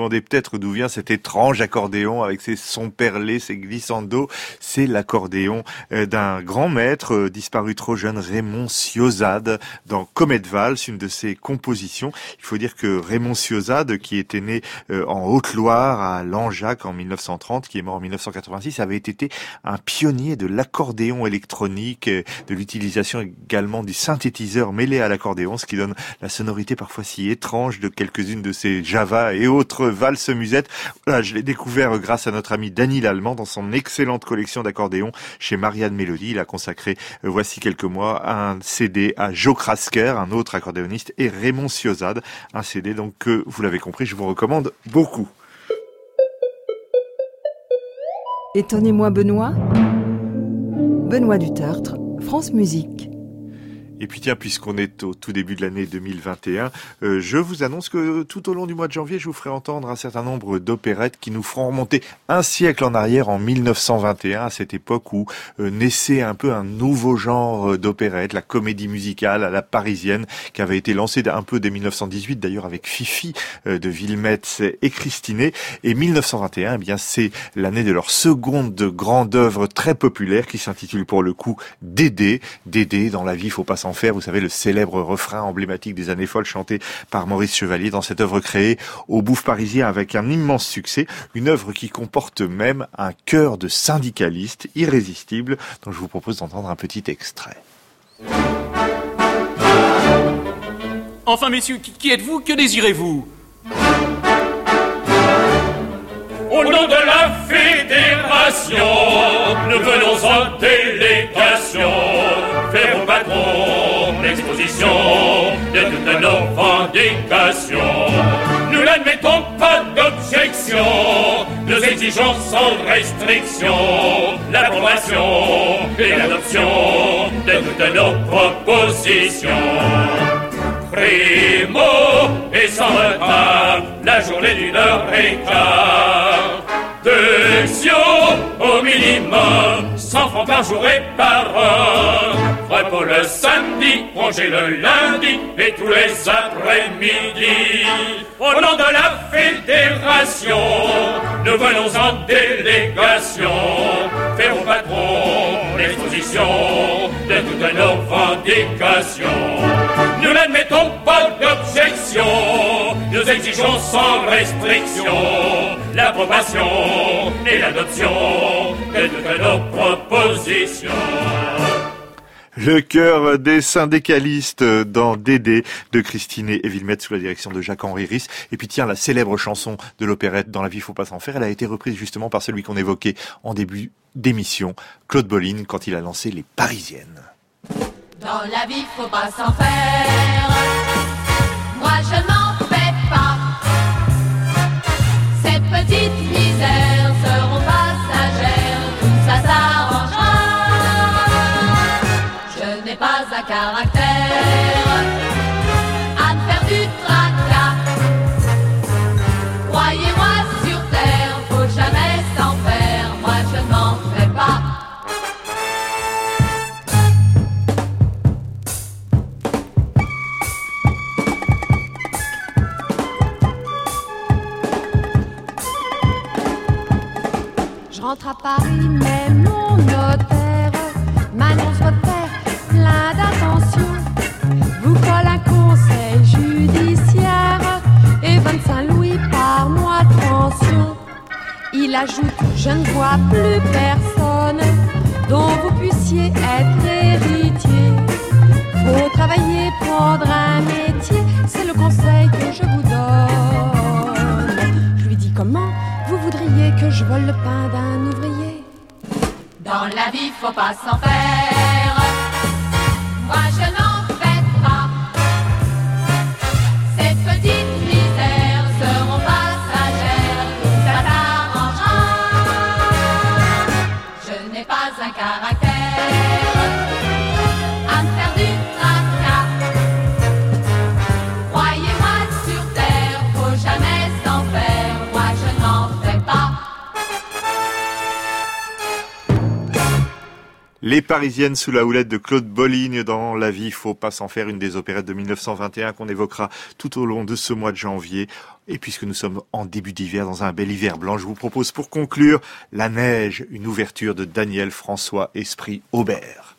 Speaker 3: demandez peut-être d'où vient cet étrange accordéon avec ses sons perlés, ses glissando. C'est l'accordéon d'un grand maître disparu trop jeune, Raymond Ciozade, dans Comet Valse, une de ses compositions. Il faut dire que Raymond Ciozade, qui était né en Haute-Loire, à Langeac en mille neuf cent trente, qui est mort en mille neuf cent quatre-vingt-six, avait été un pionnier de l'accordéon électronique, de l'utilisation également du synthétiseur mêlé à l'accordéon, ce qui donne la sonorité parfois si étrange de quelques-unes de ces Java et autres valses musettes. Voilà, je l'ai découvert grâce à notre ami Dany Lallemand dans son excellente collection d'accordéons chez Marianne Mélodie. Il a consacré, euh, voici quelques mois, un C D à Joe Krasker, un autre accordéoniste, et Raymond Ciozade, un C D donc que, vous l'avez compris, je vous recommande beaucoup.
Speaker 5: Étonnez-moi Benoît, Benoît du Tertre, France Musique.
Speaker 3: Et puis tiens, puisqu'on est au tout début de l'année deux mille vingt et un, euh, je vous annonce que tout au long du mois de janvier, je vous ferai entendre un certain nombre d'opérettes qui nous feront remonter un siècle en arrière, en mille neuf cent vingt et un, à cette époque où euh, naissait un peu un nouveau genre d'opérette, la comédie musicale à la parisienne, qui avait été lancée un peu dès mille neuf cent dix-huit, d'ailleurs avec Fifi euh, de Villemetz et Christinet. Et mille neuf cent vingt et un, eh bien c'est l'année de leur seconde grande œuvre très populaire qui s'intitule pour le coup Dédé. Dédé, dans la vie, faut pas s'en faire, vous savez, le célèbre refrain emblématique des années folles chanté par Maurice Chevalier dans cette œuvre créée au Bouffe parisien avec un immense succès, une œuvre qui comporte même un chœur de syndicalistes irrésistible dont je vous propose d'entendre un petit extrait.
Speaker 13: Enfin messieurs, qui, qui êtes-vous? Que désirez-vous?
Speaker 14: Au nom de la fédération, nous venons en délégation faire au patron l'exposition de toutes nos revendications. Nous n'admettons pas d'objection, nous exigeons sans restriction l'approbation et l'adoption de toutes nos propositions. Primo et sans retard, la journée d'une heure et quart. Deuxième au minimum, cent francs par jour et par heure. Repos le samedi, congé le lundi et tous les après-midi. Au nom de la fédération, nous venons en délégation faire au patron l'exposition de toutes nos revendications. Nous n'admettons pas d'objection, nous exigeons sans restriction l'approbation et l'adoption de toutes nos propositions.
Speaker 3: Le chœur des syndicalistes dans Dédé de Christinet et Villemetz sous la direction de Jacques-Henri Riss. Et puis tiens, la célèbre chanson de l'opérette Dans la vie, faut pas s'en faire, elle a été reprise justement par celui qu'on évoquait en début d'émission, Claude Bolin, quand il a lancé Les Parisiennes.
Speaker 15: Dans la vie, faut pas s'en faire. Moi, je n'en fais pas. Ces petites misères seront passagères. Tout ça s'arrangera. Je n'ai pas un caractère à me faire du tracas. Croyez-moi, sur terre, faut jamais s'en faire. Moi, je n'en fais pas.
Speaker 16: Je rentre à Paris, mais mon notaire m'annonce votre père plein d'attention. Vous colle un conseil judiciaire et vingt-cinq louis par mois de pension. Il ajoute, je ne vois plus personne dont vous puissiez être héritier. Faut travailler, prendre un métier, c'est le conseil que je vous donne. Je lui dis comment vous voudriez que je vole le pain d'un ouvrier?
Speaker 15: Dans la vie, faut pas s'en faire. Moi, je n'en fais pas. Ces petites misères seront passagères. Ça s'arrangera. Je n'ai pas un caractère à me faire du tracas. Croyez-moi, sur terre, faut jamais s'en faire. Moi, je n'en fais pas.
Speaker 3: Les Les Parisiennes sous la houlette de Claude Bolligne dans La vie, faut pas s'en faire, une des opérettes de mille neuf cent vingt et un qu'on évoquera tout au long de ce mois de janvier. Et puisque nous sommes en début d'hiver, dans un bel hiver blanc, je vous propose pour conclure La neige, une ouverture de Daniel François Esprit Aubert.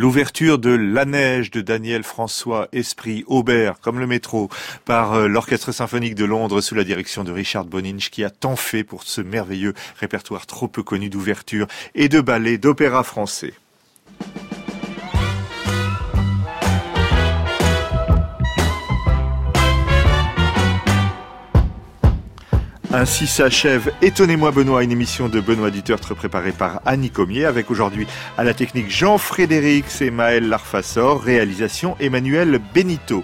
Speaker 3: l'ouverture de La Neige de Daniel François Esprit Aubert, comme le métro, par euh, l'Orchestre symphonique de Londres sous la direction de Richard Boninch, qui a tant fait pour ce merveilleux répertoire trop peu connu d'ouverture et de ballets d'opéra français. Ainsi s'achève Étonnez-moi Benoît, une émission de Benoît Dutertre préparée par Annie Comier, avec aujourd'hui à la technique Jean-Frédéric et Maël Larfassor, réalisation Emmanuel Benito.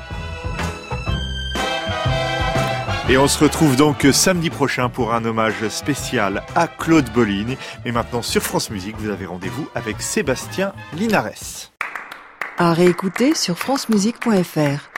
Speaker 3: Et on se retrouve donc samedi prochain pour un hommage spécial à Claude Bolling. Mais maintenant sur France Musique, vous avez rendez-vous avec Sébastien Linares.
Speaker 5: À réécouter sur francemusique point f r.